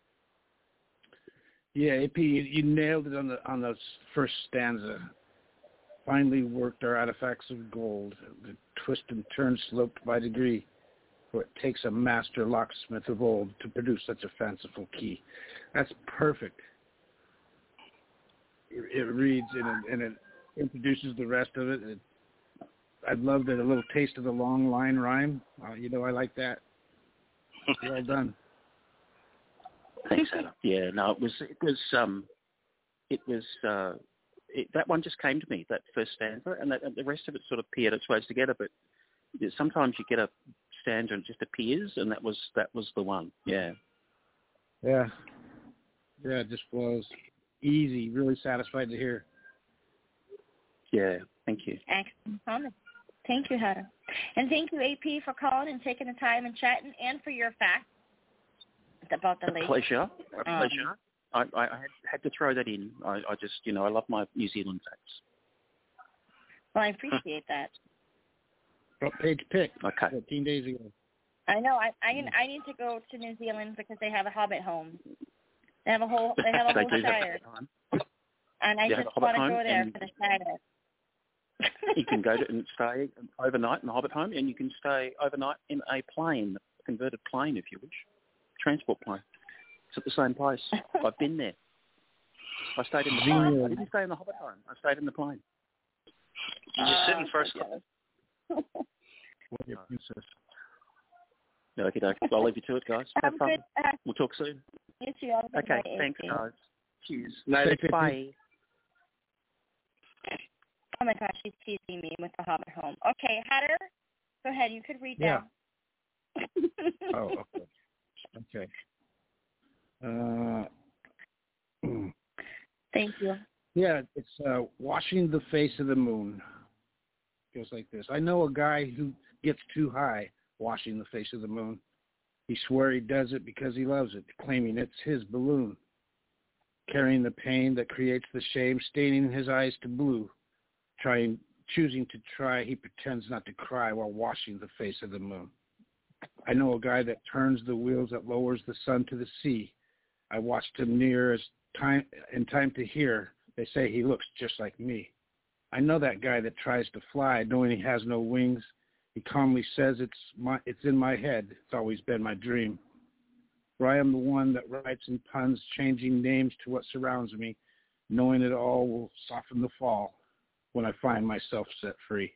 Yeah, A P, you, you nailed it on the on the first stanza. Finally worked our artifacts of gold, the twist and turn sloped by degree, for it takes a master locksmith of old to produce such a fanciful key. That's perfect. It, it reads and it, and it introduces the rest of it. it I love that a little taste of the long line rhyme. Uh, you know, I like that. Well done. Thanks, Adam. Yeah, no, it was it was um, it was uh, it, that one just came to me, that first stanza, and, that, and the rest of it sort of paired its ways together. But sometimes you get a stanza and it just appears, and that was that was the one. Yeah. Yeah. Yeah, it just flows easy. Really satisfied to hear. Yeah. Thank you. Excellent comment. Thank you, Hatter. And thank you, A P, for calling and taking the time and chatting, and for your facts about the lake. A pleasure. A Um, pleasure. I, I had, had to throw that in. I, I just, you know, I love my New Zealand facts. Well, I appreciate that. Front page pick. Okay. fourteen days ago. I know. I I, I need to go to New Zealand because they have a Hobbit home. They have a whole. They have a They whole do have shire, that time. and I They have just a want Hobbit to go home, there and for the shire. you can go to and stay overnight in the Hobbit home, and you can stay overnight in a plane, a converted plane, if you wish, transport plane. It's at the same place. I've been there. I stayed in the plane. I didn't stay in the Hobbit home. I stayed in the plane. Did you sit in first class? What your princess. Okay, okay. I'll leave you to it, guys. Have Have a fun. good. Uh, We'll talk soon. you too. Have a good Okay, night, thanks, A P. guys. Cheers. Night. Bye. Oh my gosh, she's teasing me with the Hobbit home. Okay, Hatter, go ahead. You could read Yeah. that. Oh, okay. Okay. Uh, Thank you. yeah, it's uh, washing the face of the moon. Goes like this. I know a guy who gets too high washing the face of the moon. He swears he does it because he loves it, claiming it's his balloon. Carrying the pain that creates the shame, staining his eyes to blue. Trying, choosing to try, he pretends not to cry while washing the face of the moon. I know a guy that turns the wheels that lowers the sun to the sea. I watched him near as time in time to hear. They say he looks just like me. I know that guy that tries to fly, knowing he has no wings. He calmly says it's my, it's in my head. It's always been my dream. For I am the one that writes in puns, changing names to what surrounds me, knowing it all will soften the fall when I find myself set free.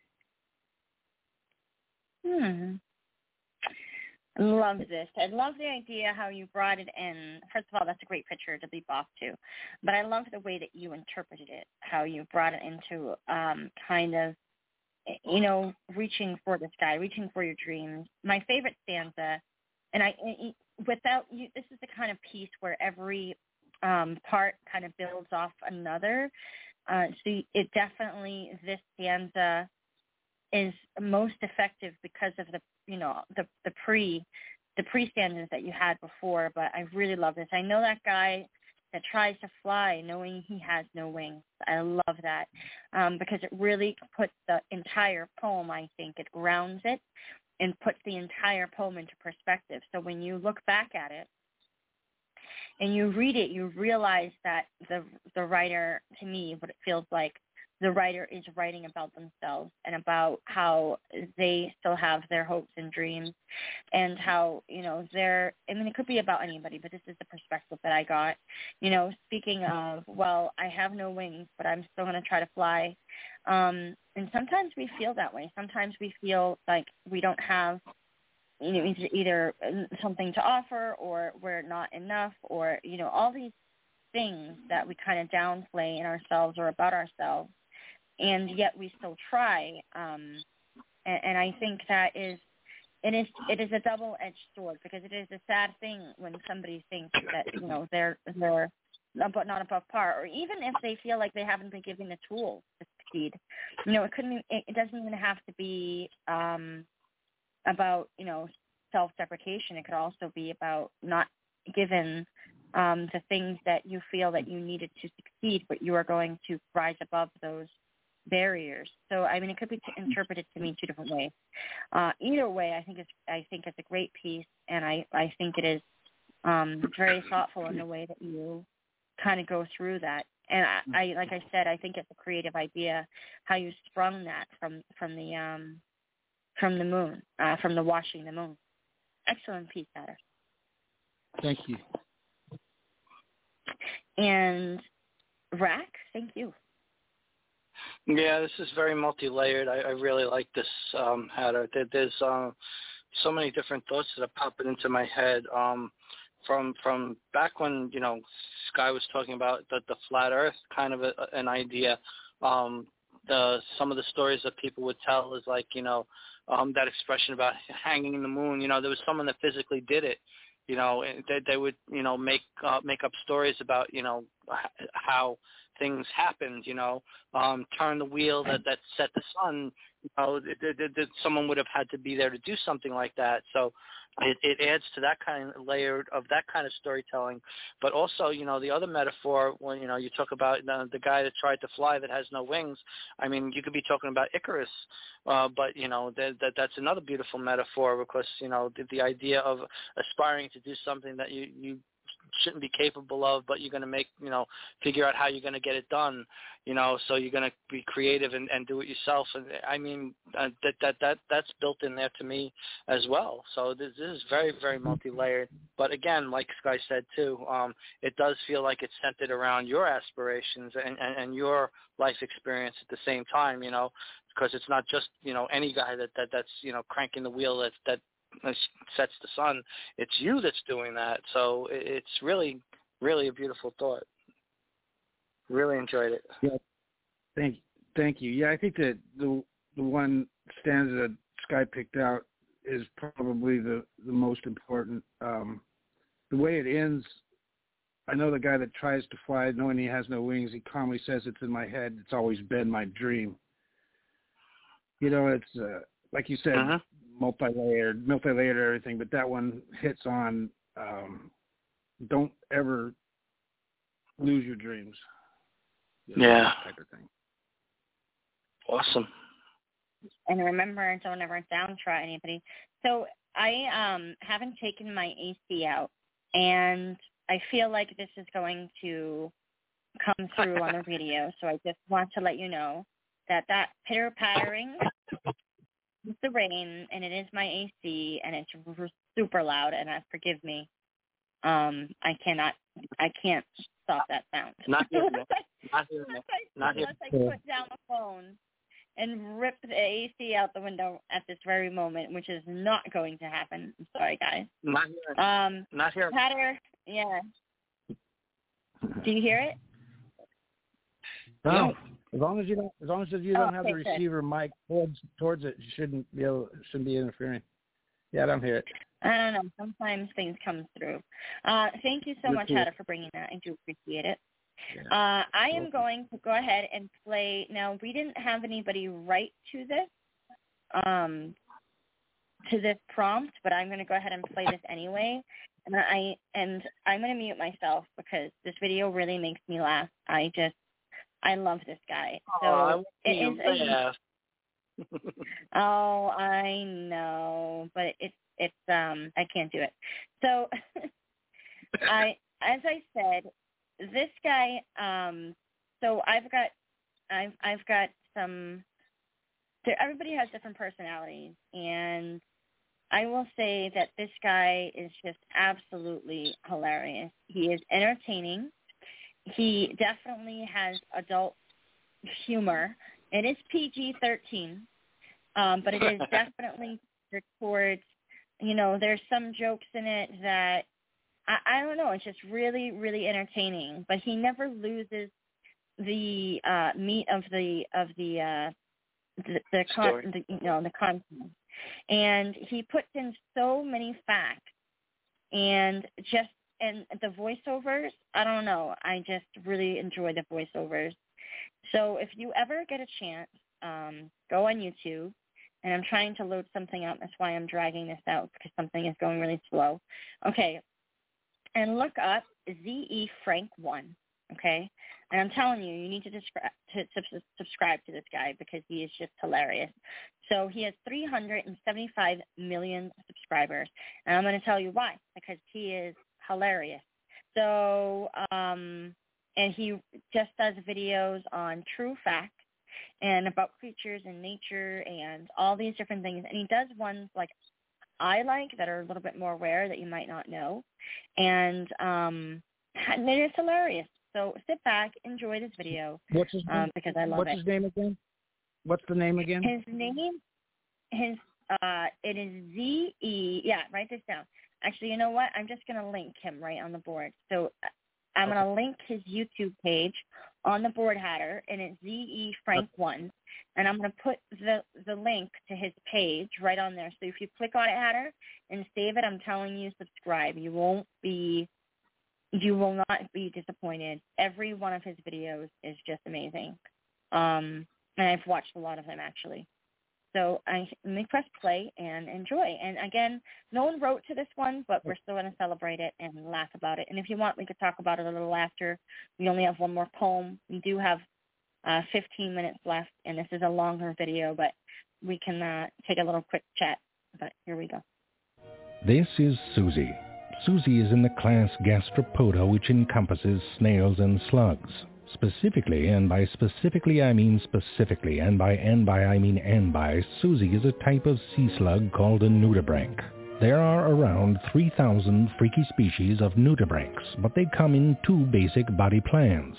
Hmm. I love this. I love the idea how you brought it in. First of all, that's a great picture to leap off to. But I love the way that you interpreted it, how you brought it into um, kind of, you know, reaching for the sky, reaching for your dreams. My favorite stanza, and I, without you, this is the kind of piece where every um, part kind of builds off another. Uh, so it definitely, this stanza is most effective because of the, you know, the the pre, the pre stanzas that you had before. But I really love this. I know that guy that tries to fly knowing he has no wings. I love that um, because it really puts the entire poem, I think, it grounds it and puts the entire poem into perspective. So when you look back at it and you read it, you realize that the the writer, to me, what it feels like, the writer is writing about themselves and about how they still have their hopes and dreams and how, you know, they're, I mean, it could be about anybody, but this is the perspective that I got. You know, speaking of, well, I have no wings, but I'm still going to try to fly. Um, and sometimes we feel that way. Sometimes we feel like we don't have, you know, either something to offer or we're not enough or, you know, all these things that we kind of downplay in ourselves or about ourselves. And yet we still try, um, and, and I think that is it is it is a double-edged sword because it is a sad thing when somebody thinks that, you know, they're they're but not above par, or even if they feel like they haven't been given the tools to succeed. You know, it couldn't it, it doesn't even have to be um, about, you know, self-deprecation. It could also be about not given um, the things that you feel that you needed to succeed, but you are going to rise above those barriers. So I mean, it could be t- interpreted to mean two different ways. Uh, either way, I think it's I think it's a great piece, and I I think it is um, very thoughtful in the way that you kind of go through that. And I, I like I said, I think it's a creative idea how you sprung that from from the um, from the moon, uh, from the washing the moon. Excellent piece, Hatter. Thank you. And Rack, thank you. Yeah, this is very multi-layered. I, I really like this, um, Hatter. There, there's uh, so many different thoughts that are popping into my head. Um, from from back when, you know, Sky was talking about the, the flat Earth kind of a, an idea. Um, the some of the stories that people would tell is like, you know, um, that expression about hanging in the moon. You know, there was someone that physically did it. You know, they, they would, you know, make uh, make up stories about, you know, how things happened. You know, um, turn the wheel that, that set the sun. You know, that, that, that someone would have had to be there to do something like that. So it, it adds to that kind of layer of that kind of storytelling. But also, you know, the other metaphor when, you know, you talk about the, the guy that tried to fly that has no wings. I mean, you could be talking about Icarus, uh, but, you know, that, that that's another beautiful metaphor because, you know, the, the idea of aspiring to do something that you, you shouldn't be capable of, but you're going to make, you know, figure out how you're going to get it done, you know, so you're going to be creative and, and do it yourself. And I mean, uh, that, that, that, that's built in there to me as well. So this, this is very, very multi-layered. But again, like Sky said too, um, it does feel like it's centered around your aspirations and, and, and your life experience at the same time, you know, because it's not just, you know, any guy that, that that's, you know, cranking the wheel that, that, sets the sun. It's you that's doing that. So it's really, really a beautiful thought. Really enjoyed it. Yeah, thank, thank you. Yeah, I think that the the one stanza that Sky picked out is probably the the most important. Um, the way it ends, I know the guy that tries to fly, knowing he has no wings, he calmly says, "It's in my head. It's always been my dream." You know, it's uh, like you said. Uh-huh. multi-layered, multi-layered everything, but that one hits on um, don't ever lose your dreams. You know, yeah. Type of thing. Awesome. And remember, don't ever downtry anybody. So I um, haven't taken my A C out, and I feel like this is going to come through on the video, so I just want to let you know that that pitter-pattering it's the rain, and it is my A C, and it's r- super loud, and uh, forgive me. Um, I cannot, I can't stop that sound. Not here, man. Not here, man. Not here. Unless I put down the phone and rip the A C out the window at this very moment, which is not going to happen. I'm sorry, guys. Not here. Um, not here. Hatter, yeah. Do you hear it? No. As long as you don't, as long as you don't oh, have okay, the receiver good. mic towards towards it, you shouldn't be able, shouldn't be interfering. Yeah, I don't hear it. I don't know. Sometimes things come through. Uh, thank you so You're much, cool. Hatter, for bringing that. I do appreciate it. Yeah. Uh, I am going to go ahead and play. Now, we didn't have anybody write to this, um, to this prompt, but I'm going to go ahead and play this anyway. And I and I'm going to mute myself because this video really makes me laugh. I just I love this guy. So oh, it is a, Oh, I know, but it's it's um I can't do it. So I as I said, this guy um so I've got I've I've got some everybody has different personalities, and I will say that this guy is just absolutely hilarious. He is entertaining. He definitely has adult humor. It is P G thirteen, um, but it is definitely towards, you know, there's some jokes in it that, I, I don't know, it's just really, really entertaining. But he never loses the uh, meat of the, of the, uh, the, the, con- the, you know, the content. And he puts in so many facts and just, and the voiceovers, I don't know, I just really enjoy the voiceovers. So if you ever get a chance, um, go on YouTube, and I'm trying to load something up. That's why I'm dragging this out, because something is going really slow. Okay, and look up Z E Frank one, okay? And I'm telling you, you need to, descri- to sub- subscribe to this guy because he is just hilarious. So he has three hundred seventy-five million subscribers. And I'm going to tell you why, because he is hilarious. So, um, and he just does videos on true facts and about creatures and nature and all these different things. And he does ones like I like that are a little bit more rare that you might not know. And, um, and it is hilarious. So sit back, enjoy this video. What's his name? Um, because I love What's it. his name again? What's the name again? His name, his, uh, it is Z E. Yeah, write this down. Actually, you know what? I'm just going to link him right on the board. So I'm okay. going to link his YouTube page on the board header, and it's Z E Frank one. And I'm going to put the, the link to his page right on there. So if you click on it, header, and save it, I'm telling you, subscribe. You won't be... You will not be disappointed. Every one of his videos is just amazing. Um, and I've watched a lot of them, actually. So I let me press play and enjoy. And, again, no one wrote to this one, but we're still going to celebrate it and laugh about it. And if you want, we could talk about it a little after. We only have one more poem. We do have uh, fifteen minutes left, and this is a longer video, but we can uh, take a little quick chat. But here we go. This is Susie. Susie is in the class Gastropoda, which encompasses snails and slugs. Specifically, and by specifically I mean specifically, and by and by I mean and by, Susie is a type of sea slug called a nudibranch. There are around three thousand freaky species of nudibranchs, but they come in two basic body plans.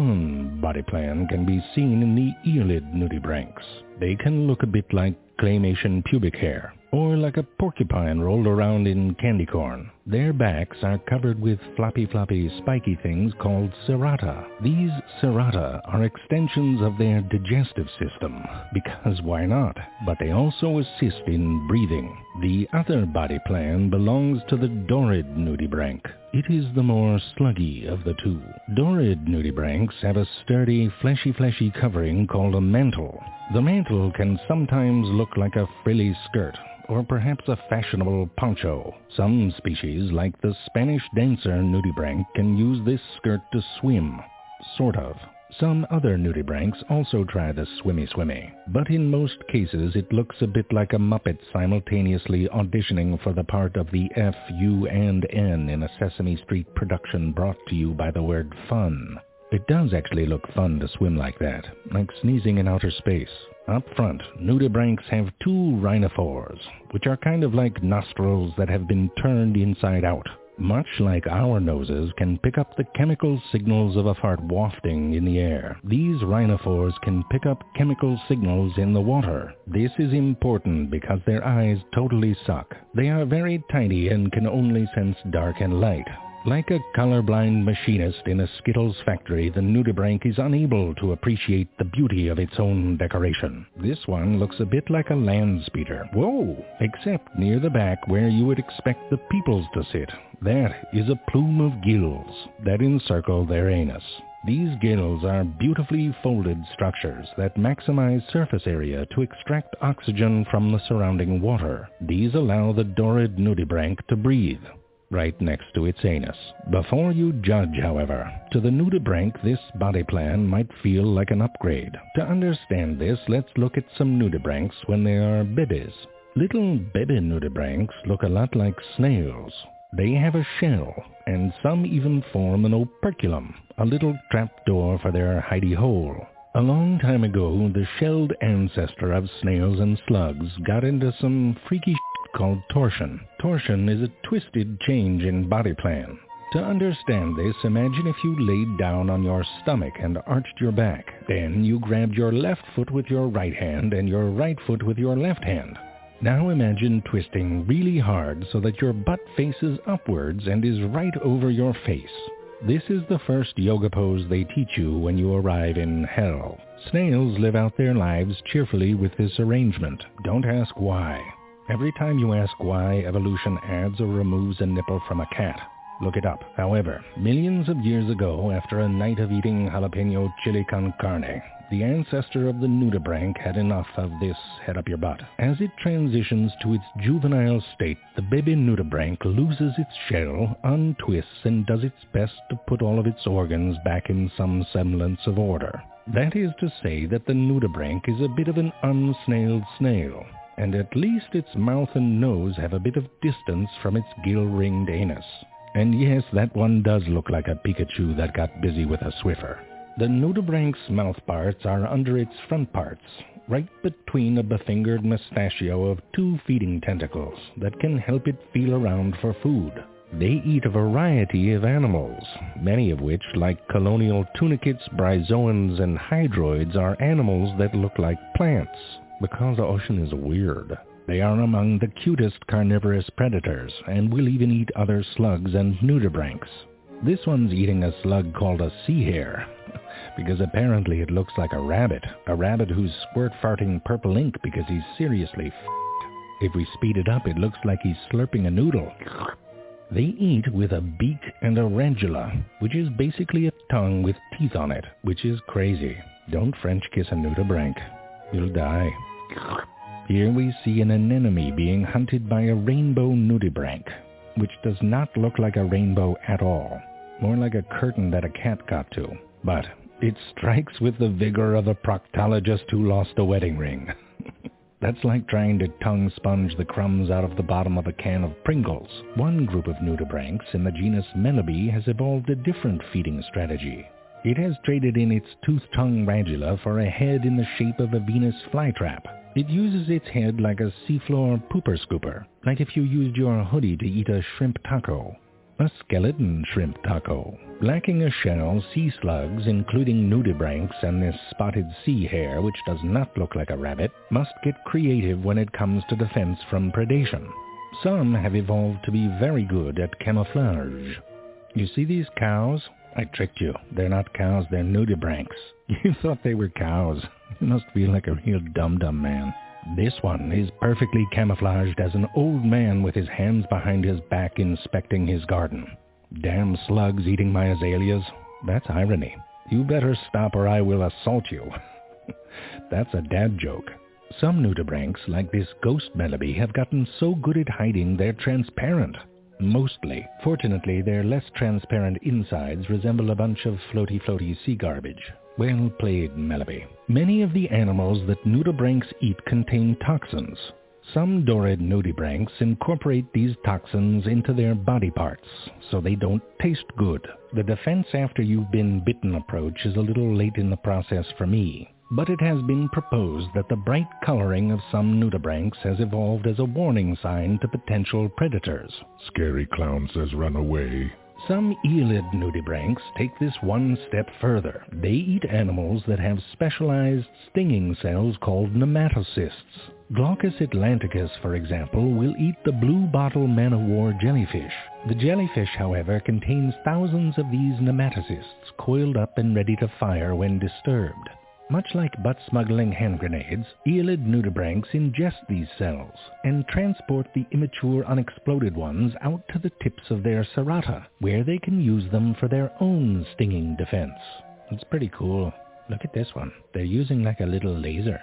One body plan can be seen in the Aeolid nudibranchs. They can look a bit like claymation pubic hair, or like a porcupine rolled around in candy corn. Their backs are covered with floppy floppy spiky things called serrata. These serrata are extensions of their digestive system, because why not? But they also assist in breathing. The other body plan belongs to the Dorid nudibranch. It is the more sluggy of the two. Dorid nudibranchs have a sturdy, fleshy fleshy covering called a mantle. The mantle can sometimes look like a frilly skirt, or perhaps a fashionable poncho. Some species, like the Spanish dancer nudibranch, can use this skirt to swim. Sort of. Some other nudibranchs also try the swimmy-swimmy, but in most cases it looks a bit like a Muppet simultaneously auditioning for the part of the F, U, and N in a Sesame Street production brought to you by the word fun. It does actually look fun to swim like that, like sneezing in outer space. Up front, nudibranchs have two rhinophores, which are kind of like nostrils that have been turned inside out. Much like our noses can pick up the chemical signals of a fart wafting in the air, these rhinophores can pick up chemical signals in the water. This is important because their eyes totally suck. They are very tiny and can only sense dark and light. Like a colorblind machinist in a Skittles factory, the nudibranch is unable to appreciate the beauty of its own decoration. This one looks a bit like a land speeder. Whoa! Except near the back where you would expect the peoples to sit. That is a plume of gills that encircle their anus. These gills are beautifully folded structures that maximize surface area to extract oxygen from the surrounding water. These allow the Dorid nudibranch to breathe right next to its anus. Before you judge, however, to the nudibranch this body plan might feel like an upgrade. To understand this, let's look at some nudibranchs when they are babies. Little baby nudibranchs look a lot like snails. They have a shell, and some even form an operculum, a little trapdoor for their hidey hole. A long time ago, the shelled ancestor of snails and slugs got into some freaky shit called torsion. Torsion is a twisted change in body plan. To understand this, imagine if you laid down on your stomach and arched your back. Then you grabbed your left foot with your right hand and your right foot with your left hand. Now imagine twisting really hard so that your butt faces upwards and is right over your face. This is the first yoga pose they teach you when you arrive in hell. Snails live out their lives cheerfully with this arrangement. Don't ask why. Every time you ask why, evolution adds or removes a nipple from a cat. Look it up. However, millions of years ago, after a night of eating jalapeno chili con carne, the ancestor of the nudibranch had enough of this head up your butt. As it transitions to its juvenile state, the baby nudibranch loses its shell, untwists, and does its best to put all of its organs back in some semblance of order. That is to say that the nudibranch is a bit of an unsnailed snail, and at least its mouth and nose have a bit of distance from its gill-ringed anus. And yes, that one does look like a Pikachu that got busy with a Swiffer. The nudibranch's mouth parts are under its front parts, right between a befingered mustachio of two feeding tentacles that can help it feel around for food. They eat a variety of animals, many of which, like colonial tunicates, bryozoans, and hydroids, are animals that look like plants, because the ocean is weird. They are among the cutest carnivorous predators, and will even eat other slugs and nudibranchs. This one's eating a slug called a sea hare, because apparently it looks like a rabbit, a rabbit who's squirt-farting purple ink because he's seriously f***ed. If we speed it up, it looks like he's slurping a noodle. They eat with a beak and a radula, which is basically a tongue with teeth on it, which is crazy. Don't French kiss a nudibranch. You'll die. Here we see an anemone being hunted by a rainbow nudibranch, which does not look like a rainbow at all, more like a curtain that a cat got to. But it strikes with the vigor of a proctologist who lost a wedding ring. That's like trying to tongue sponge the crumbs out of the bottom of a can of Pringles. One group of nudibranchs in the genus Melobe has evolved a different feeding strategy. It has traded in its tooth-tongue radula for a head in the shape of a Venus flytrap. It uses its head like a seafloor pooper scooper, like if you used your hoodie to eat a shrimp taco. A skeleton shrimp taco. Lacking a shell, sea slugs, including nudibranchs and this spotted sea hare, which does not look like a rabbit, must get creative when it comes to defense from predation. Some have evolved to be very good at camouflage. You see these cows? I tricked you. They're not cows, they're nudibranchs. You thought they were cows. You must feel like a real dum-dum man. This one is perfectly camouflaged as an old man with his hands behind his back inspecting his garden. Damn slugs eating my azaleas. That's irony. You better stop or I will assault you. That's a dad joke. Some nudibranchs, like this ghost Melobe, have gotten so good at hiding they're transparent. Mostly. Fortunately, their less transparent insides resemble a bunch of floaty-floaty sea garbage. Well played, Melobe. Many of the animals that nudibranchs eat contain toxins. Some dorid nudibranchs incorporate these toxins into their body parts, so they don't taste good. The defense after you've been bitten approach is a little late in the process for me. But it has been proposed that the bright coloring of some nudibranchs has evolved as a warning sign to potential predators. Scary clown says run away. Some eelid nudibranchs take this one step further. They eat animals that have specialized stinging cells called nematocysts. Glaucus atlanticus, for example, will eat the blue bottle man-o'-war jellyfish. The jellyfish, however, contains thousands of these nematocysts coiled up and ready to fire when disturbed. Much like butt-smuggling hand grenades, eelid nudibranchs ingest these cells and transport the immature unexploded ones out to the tips of their serrata, where they can use them for their own stinging defense. It's pretty cool. Look at this one. They're using like a little laser.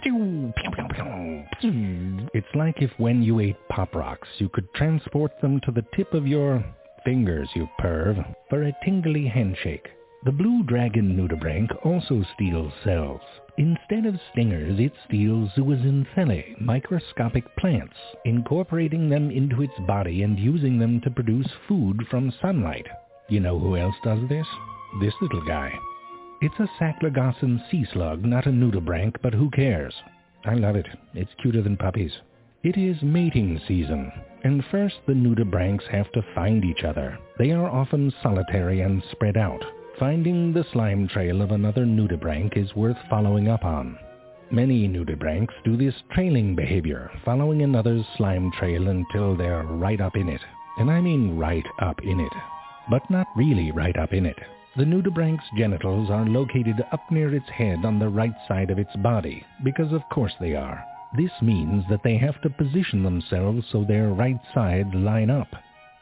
It's like if when you ate Pop Rocks, you could transport them to the tip of your fingers, you perv, for a tingly handshake. The blue dragon nudibranch also steals cells. Instead of stingers, it steals zooxanthellae, microscopic plants, incorporating them into its body and using them to produce food from sunlight. You know who else does this? This little guy. It's a Saklagossan sea slug, not a nudibranch, but who cares? I love it. It's cuter than puppies. It is mating season, and first the nudibranchs have to find each other. They are often solitary and spread out. Finding the slime trail of another nudibranch is worth following up on. Many nudibranchs do this trailing behavior, following another's slime trail until they're right up in it. And I mean right up in it. But not really right up in it. The nudibranch's genitals are located up near its head on the right side of its body, because of course they are. This means that they have to position themselves so their right sides line up.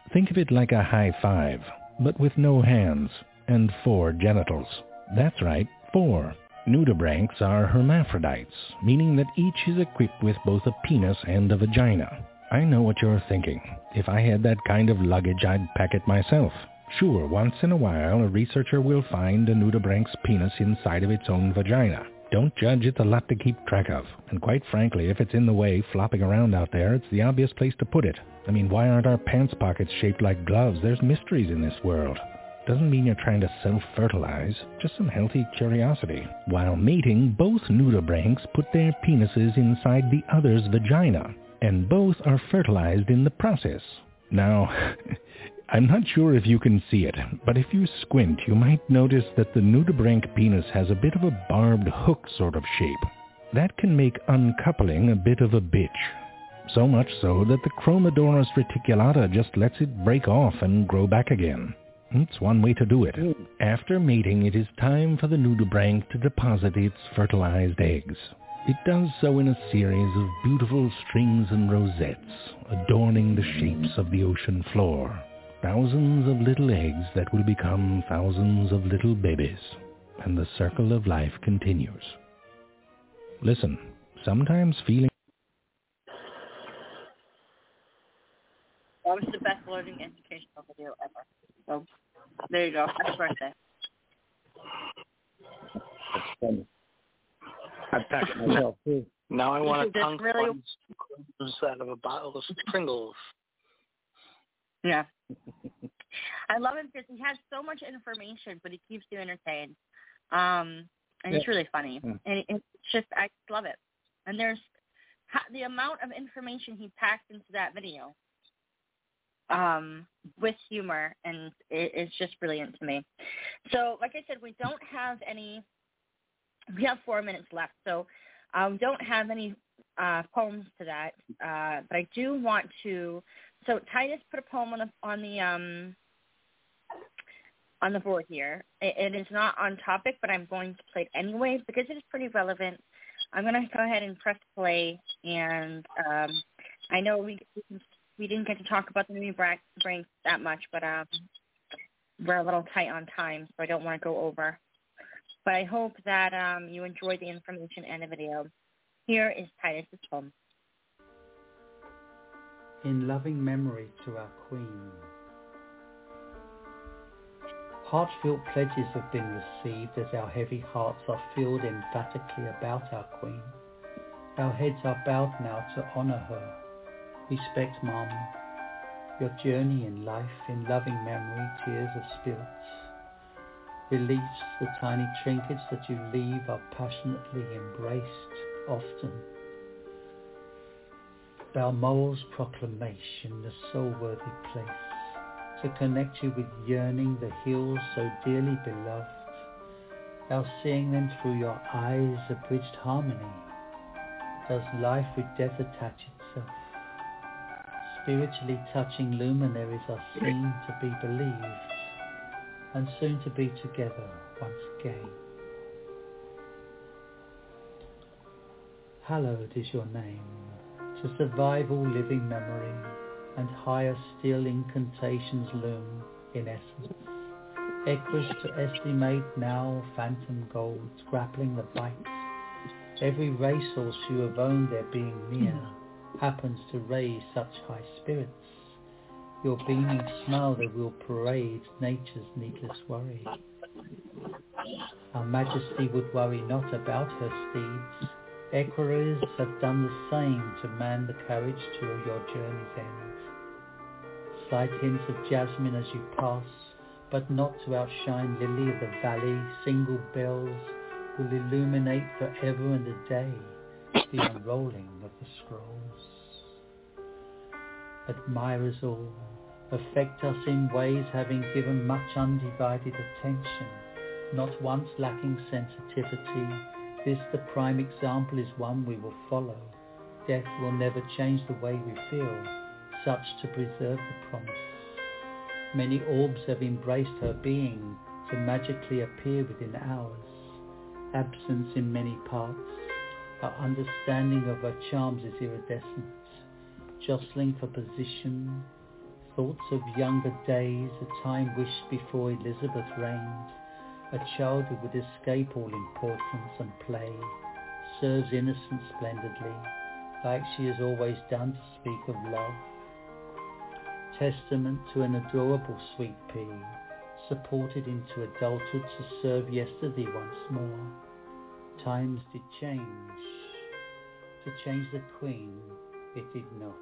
Think of it like a high five, but with no hands and four genitals. That's right, four. Nudibranchs are hermaphrodites, meaning that each is equipped with both a penis and a vagina. I know what you're thinking. If I had that kind of luggage, I'd pack it myself. Sure, once in a while, a researcher will find a nudibranch's penis inside of its own vagina. Don't judge, it's a lot to keep track of. And quite frankly, if it's in the way, flopping around out there, it's the obvious place to put it. I mean, why aren't our pants pockets shaped like gloves? There's mysteries in this world. Doesn't mean you're trying to self-fertilize, just some healthy curiosity. While mating, both nudibranchs put their penises inside the other's vagina, and both are fertilized in the process. Now, I'm not sure if you can see it, but if you squint, you might notice that the nudibranch penis has a bit of a barbed hook sort of shape. That can make uncoupling a bit of a bitch. So much so that the Chromodorus reticulata just lets it break off and grow back again. It's one way to do it. After mating, it is time for the nudibranch to deposit its fertilized eggs. It does so in a series of beautiful strings and rosettes, adorning the shapes of the ocean floor. Thousands of little eggs that will become thousands of little babies, and the circle of life continues. Listen, sometimes feeling... That was the best learning educational video ever. So, there you go. Happy birthday. That's funny. I packed myself too. Now I want a tongue really... out of a bottle of Pringles. Yeah. I love him because he has so much information, but he keeps you entertained. Um, and it's really funny. Yeah. And it's just, I love it. And there's the amount of information he packed into that video um, with humor, and it, it's just brilliant to me. So, like I said, we don't have any, we have four minutes left, so um, don't have any uh, poems to that, uh, but I do want to, so Titus put a poem on the, on the, um, on the board here. It, it is not on topic, but I'm going to play it anyway because it is pretty relevant. I'm going to go ahead and press play, and um, I know we we didn't get to talk about the new Branks that much, but um, we're a little tight on time, so I don't want to go over. But I hope that um, you enjoyed the information and the video. Here is Titus's poem. In loving memory to our Queen. Heartfelt pledges have been received as our heavy hearts are filled emphatically about our Queen. Our heads are bowed now to honour her. Respect, Mum, your journey in life, in loving memory, tears of spirits. Reliefs, the tiny trinkets that you leave are passionately embraced often. Balmoal's proclamation, the soul-worthy place, to connect you with yearning, the hills so dearly beloved. Our seeing them through your eyes, a bridged harmony. Does life with death attach itself? Spiritually touching luminaries are seen to be believed, and soon to be together once again. Hallowed is your name, to survive all living memory, and higher still incantations loom in essence. Equus to estimate now phantom golds, grappling the bites. Every racehorse you have owned their being near, happens to raise such high spirits. Your beaming smile that will parade nature's needless worry. Our Majesty would worry not about her steeds. Equerries have done the same to man the carriage to your journey's end. Slight hints of jasmine as you pass, but not to outshine lily of the valley. Single bells will illuminate forever and a day the unrolling of the scrolls. Admire us all, affect us in ways having given much undivided attention, not once lacking sensitivity. This, the prime example, is one we will follow. Death will never change the way we feel, such to preserve the promise. Many orbs have embraced her being to magically appear within ours. Absence in many parts, our understanding of her charms is iridescent, jostling for position, Thoughts of younger days, a time wished before Elizabeth reigned, a child who would escape all importance and play, serves innocence splendidly, like she has always done to speak of love. Testament to an adorable sweet pea, supported into adulthood to serve yesterday once more. Times did change. To change the Queen, it did not.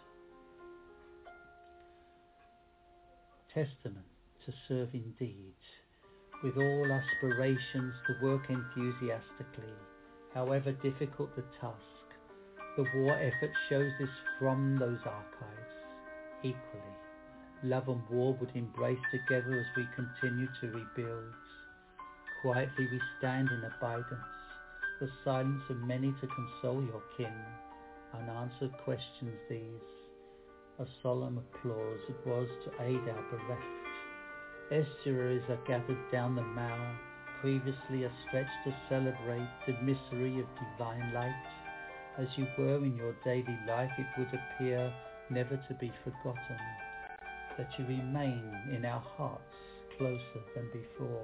Testament to serve indeed, with all aspirations to work enthusiastically, however difficult the task. The war effort shows this from those archives. Equally, love and war would embrace together as we continue to rebuild. Quietly we stand in abidance, the silence of many to console your kin. Unanswered questions these, a solemn applause it was to aid our bereft. Estuaries are gathered down the Mall, previously a stretch to celebrate the mystery of divine light. As you were in your daily life, it would appear never to be forgotten, that you remain in our hearts closer than before.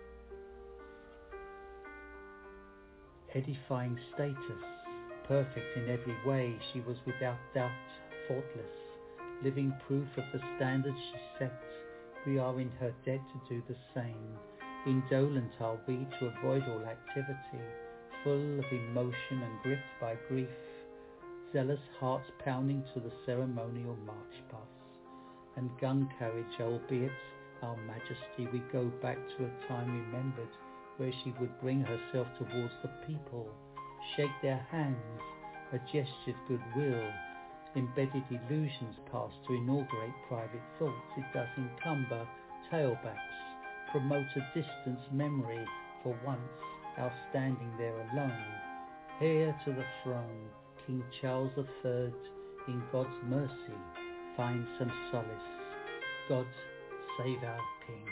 Edifying status, perfect in every way, she was without doubt faultless, living proof of the standards she set. We are in her debt to do the same. Indolent are we to avoid all activity, full of emotion and gripped by grief, zealous hearts pounding to the ceremonial march pass, and gun carriage, albeit our majesty, we go back to a time remembered where she would bring herself towards the people, shake their hands, a gestured goodwill, embedded illusions pass to inaugurate private thoughts. It does encumber tailbacks, promote a distant memory for once, our standing there alone. Heir to the throne, King Charles the Third, in God's mercy, find some solace. God save our King.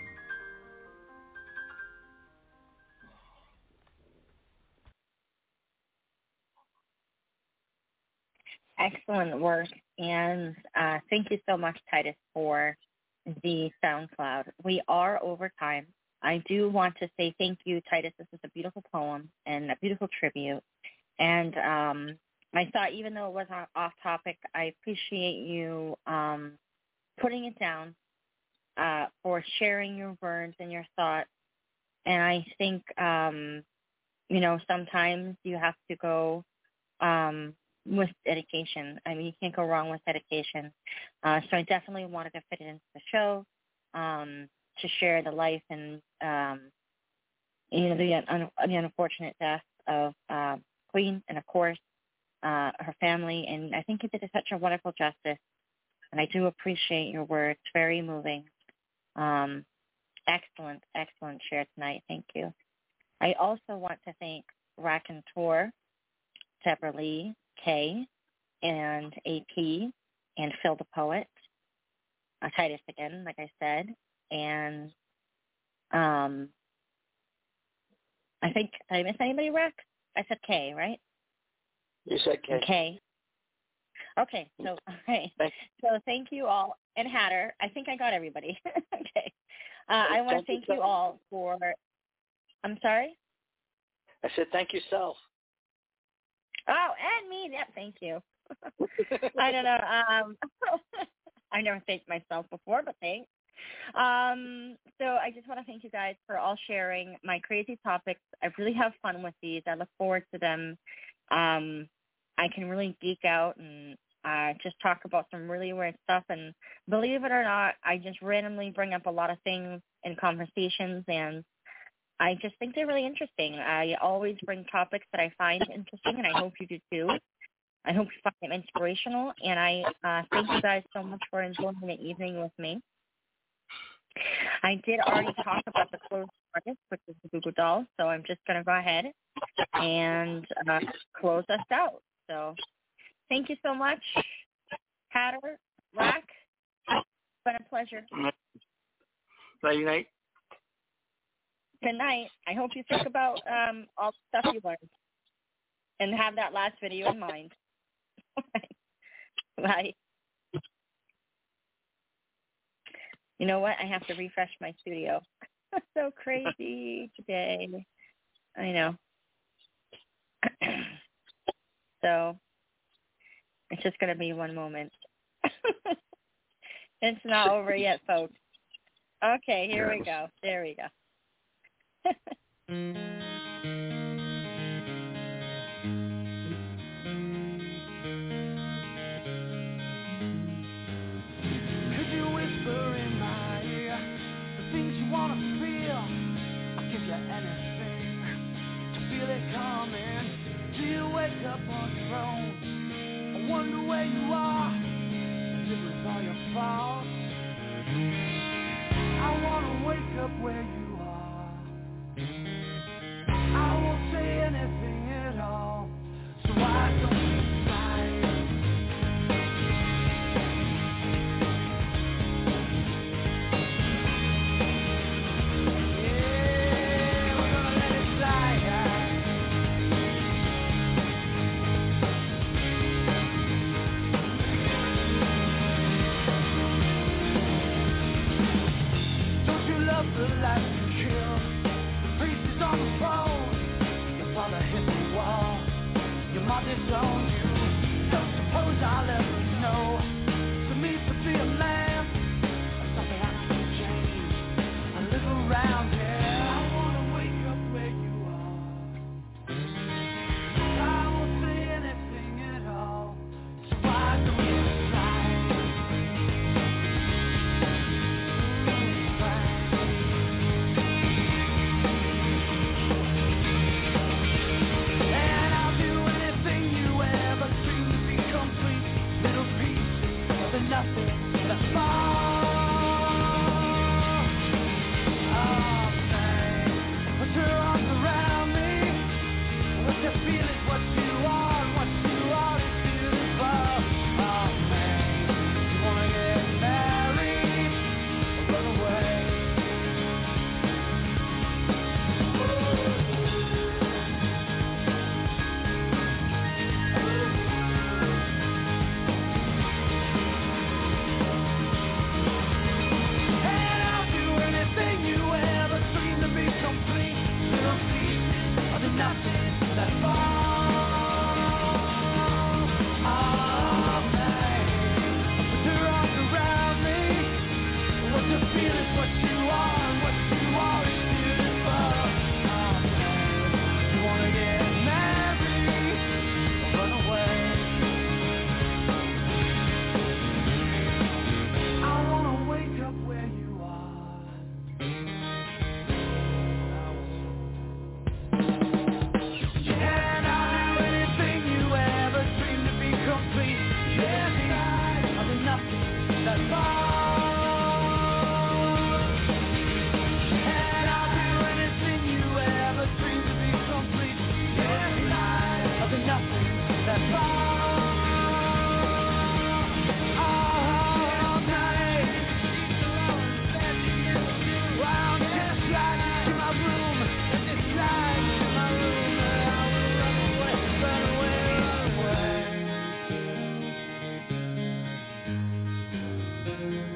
Excellent work, and uh, thank you so much, Titus, for the SoundCloud. We are over time. I do want to say thank you, Titus. This is a beautiful poem and a beautiful tribute. And um, I thought, even though it was off topic, I appreciate you um, putting it down, uh, for sharing your words and your thoughts. And I think, um, you know, sometimes you have to go um, with dedication. I mean, you can't go wrong with dedication. Uh, so I definitely wanted to fit it into the show, um, to share the life and, um, you know, the, un- the unfortunate death of uh, Queen and, of course, uh, her family. And I think you did such a wonderful justice. And I do appreciate your words. Very moving. Um, excellent, excellent share tonight. Thank you. I also want to thank Raconteur, Deborah Lee, Kay, and A P, and Phil the Poet, uh, Titus again, like I said, and um, I think, did I miss anybody, Rack? I said Kay, right? You said Kay. Kay. Okay, so, all right. So thank you all. And Hatter, I think I got everybody. Okay. Uh, I want to thank you all for, I'm sorry? I said thank you, self. Oh, and me. Yep, thank you. I don't know. Um, I never thanked myself before, but thanks. Um, so I just want to thank you guys for all sharing my crazy topics. I really have fun with these. I look forward to them. Um, I can really geek out and uh, just talk about some really weird stuff. And believe it or not, I just randomly bring up a lot of things in conversations, and I just think they're really interesting. I always bring topics that I find interesting, and I hope you do too. I hope you find them inspirational, and I uh, thank you guys so much for enjoying the evening with me. I did already talk about the closed artist, which is the Google Doll, so I'm just going to go ahead and uh, close us out. So thank you so much, Hatter, Rack. It's been a pleasure. Night, night. Good night. I hope you think about um, all the stuff you learned and have that last video in mind. Bye. You know what? I have to refresh my studio. So crazy today. I know. So it's just going to be one moment. It's not over yet, folks. Okay, here we go. There we go. Could you whisper in my ear the things you want to feel? I'll give you anything to feel it coming. Do you wake up on your own? I wonder where you are. Live with all your faults. I want to wake up where you are. I won't say anything at all. So why don't you try it? Yeah, we're gonna let it fly. The life you kill, the priest is on the phone. Your father hit the wall, your mother disowned you. Don't suppose I'll ever know. To me, to be a man, something has to change. I live around here. I wanna wake up where you are. I won't say anything at all. So why don't you try? Nothing that's far. Oh, man. Put your arms around me. What you feel is what you are, and what you are is beautiful. Oh, man. You wanna get married or run away? Nothing that falls. Oh, man. Put your arms around me. What you feel is what you are, and what you are is beautiful. Oh, man. You wanna get married or run away? I wanna wake up where you are. That's all. And I'll do anything you ever dreamed to be complete. Yeah, I'll do nothing. That's all. All night. Round this light to my room, and this light to my room, and I will run away, run away, run away.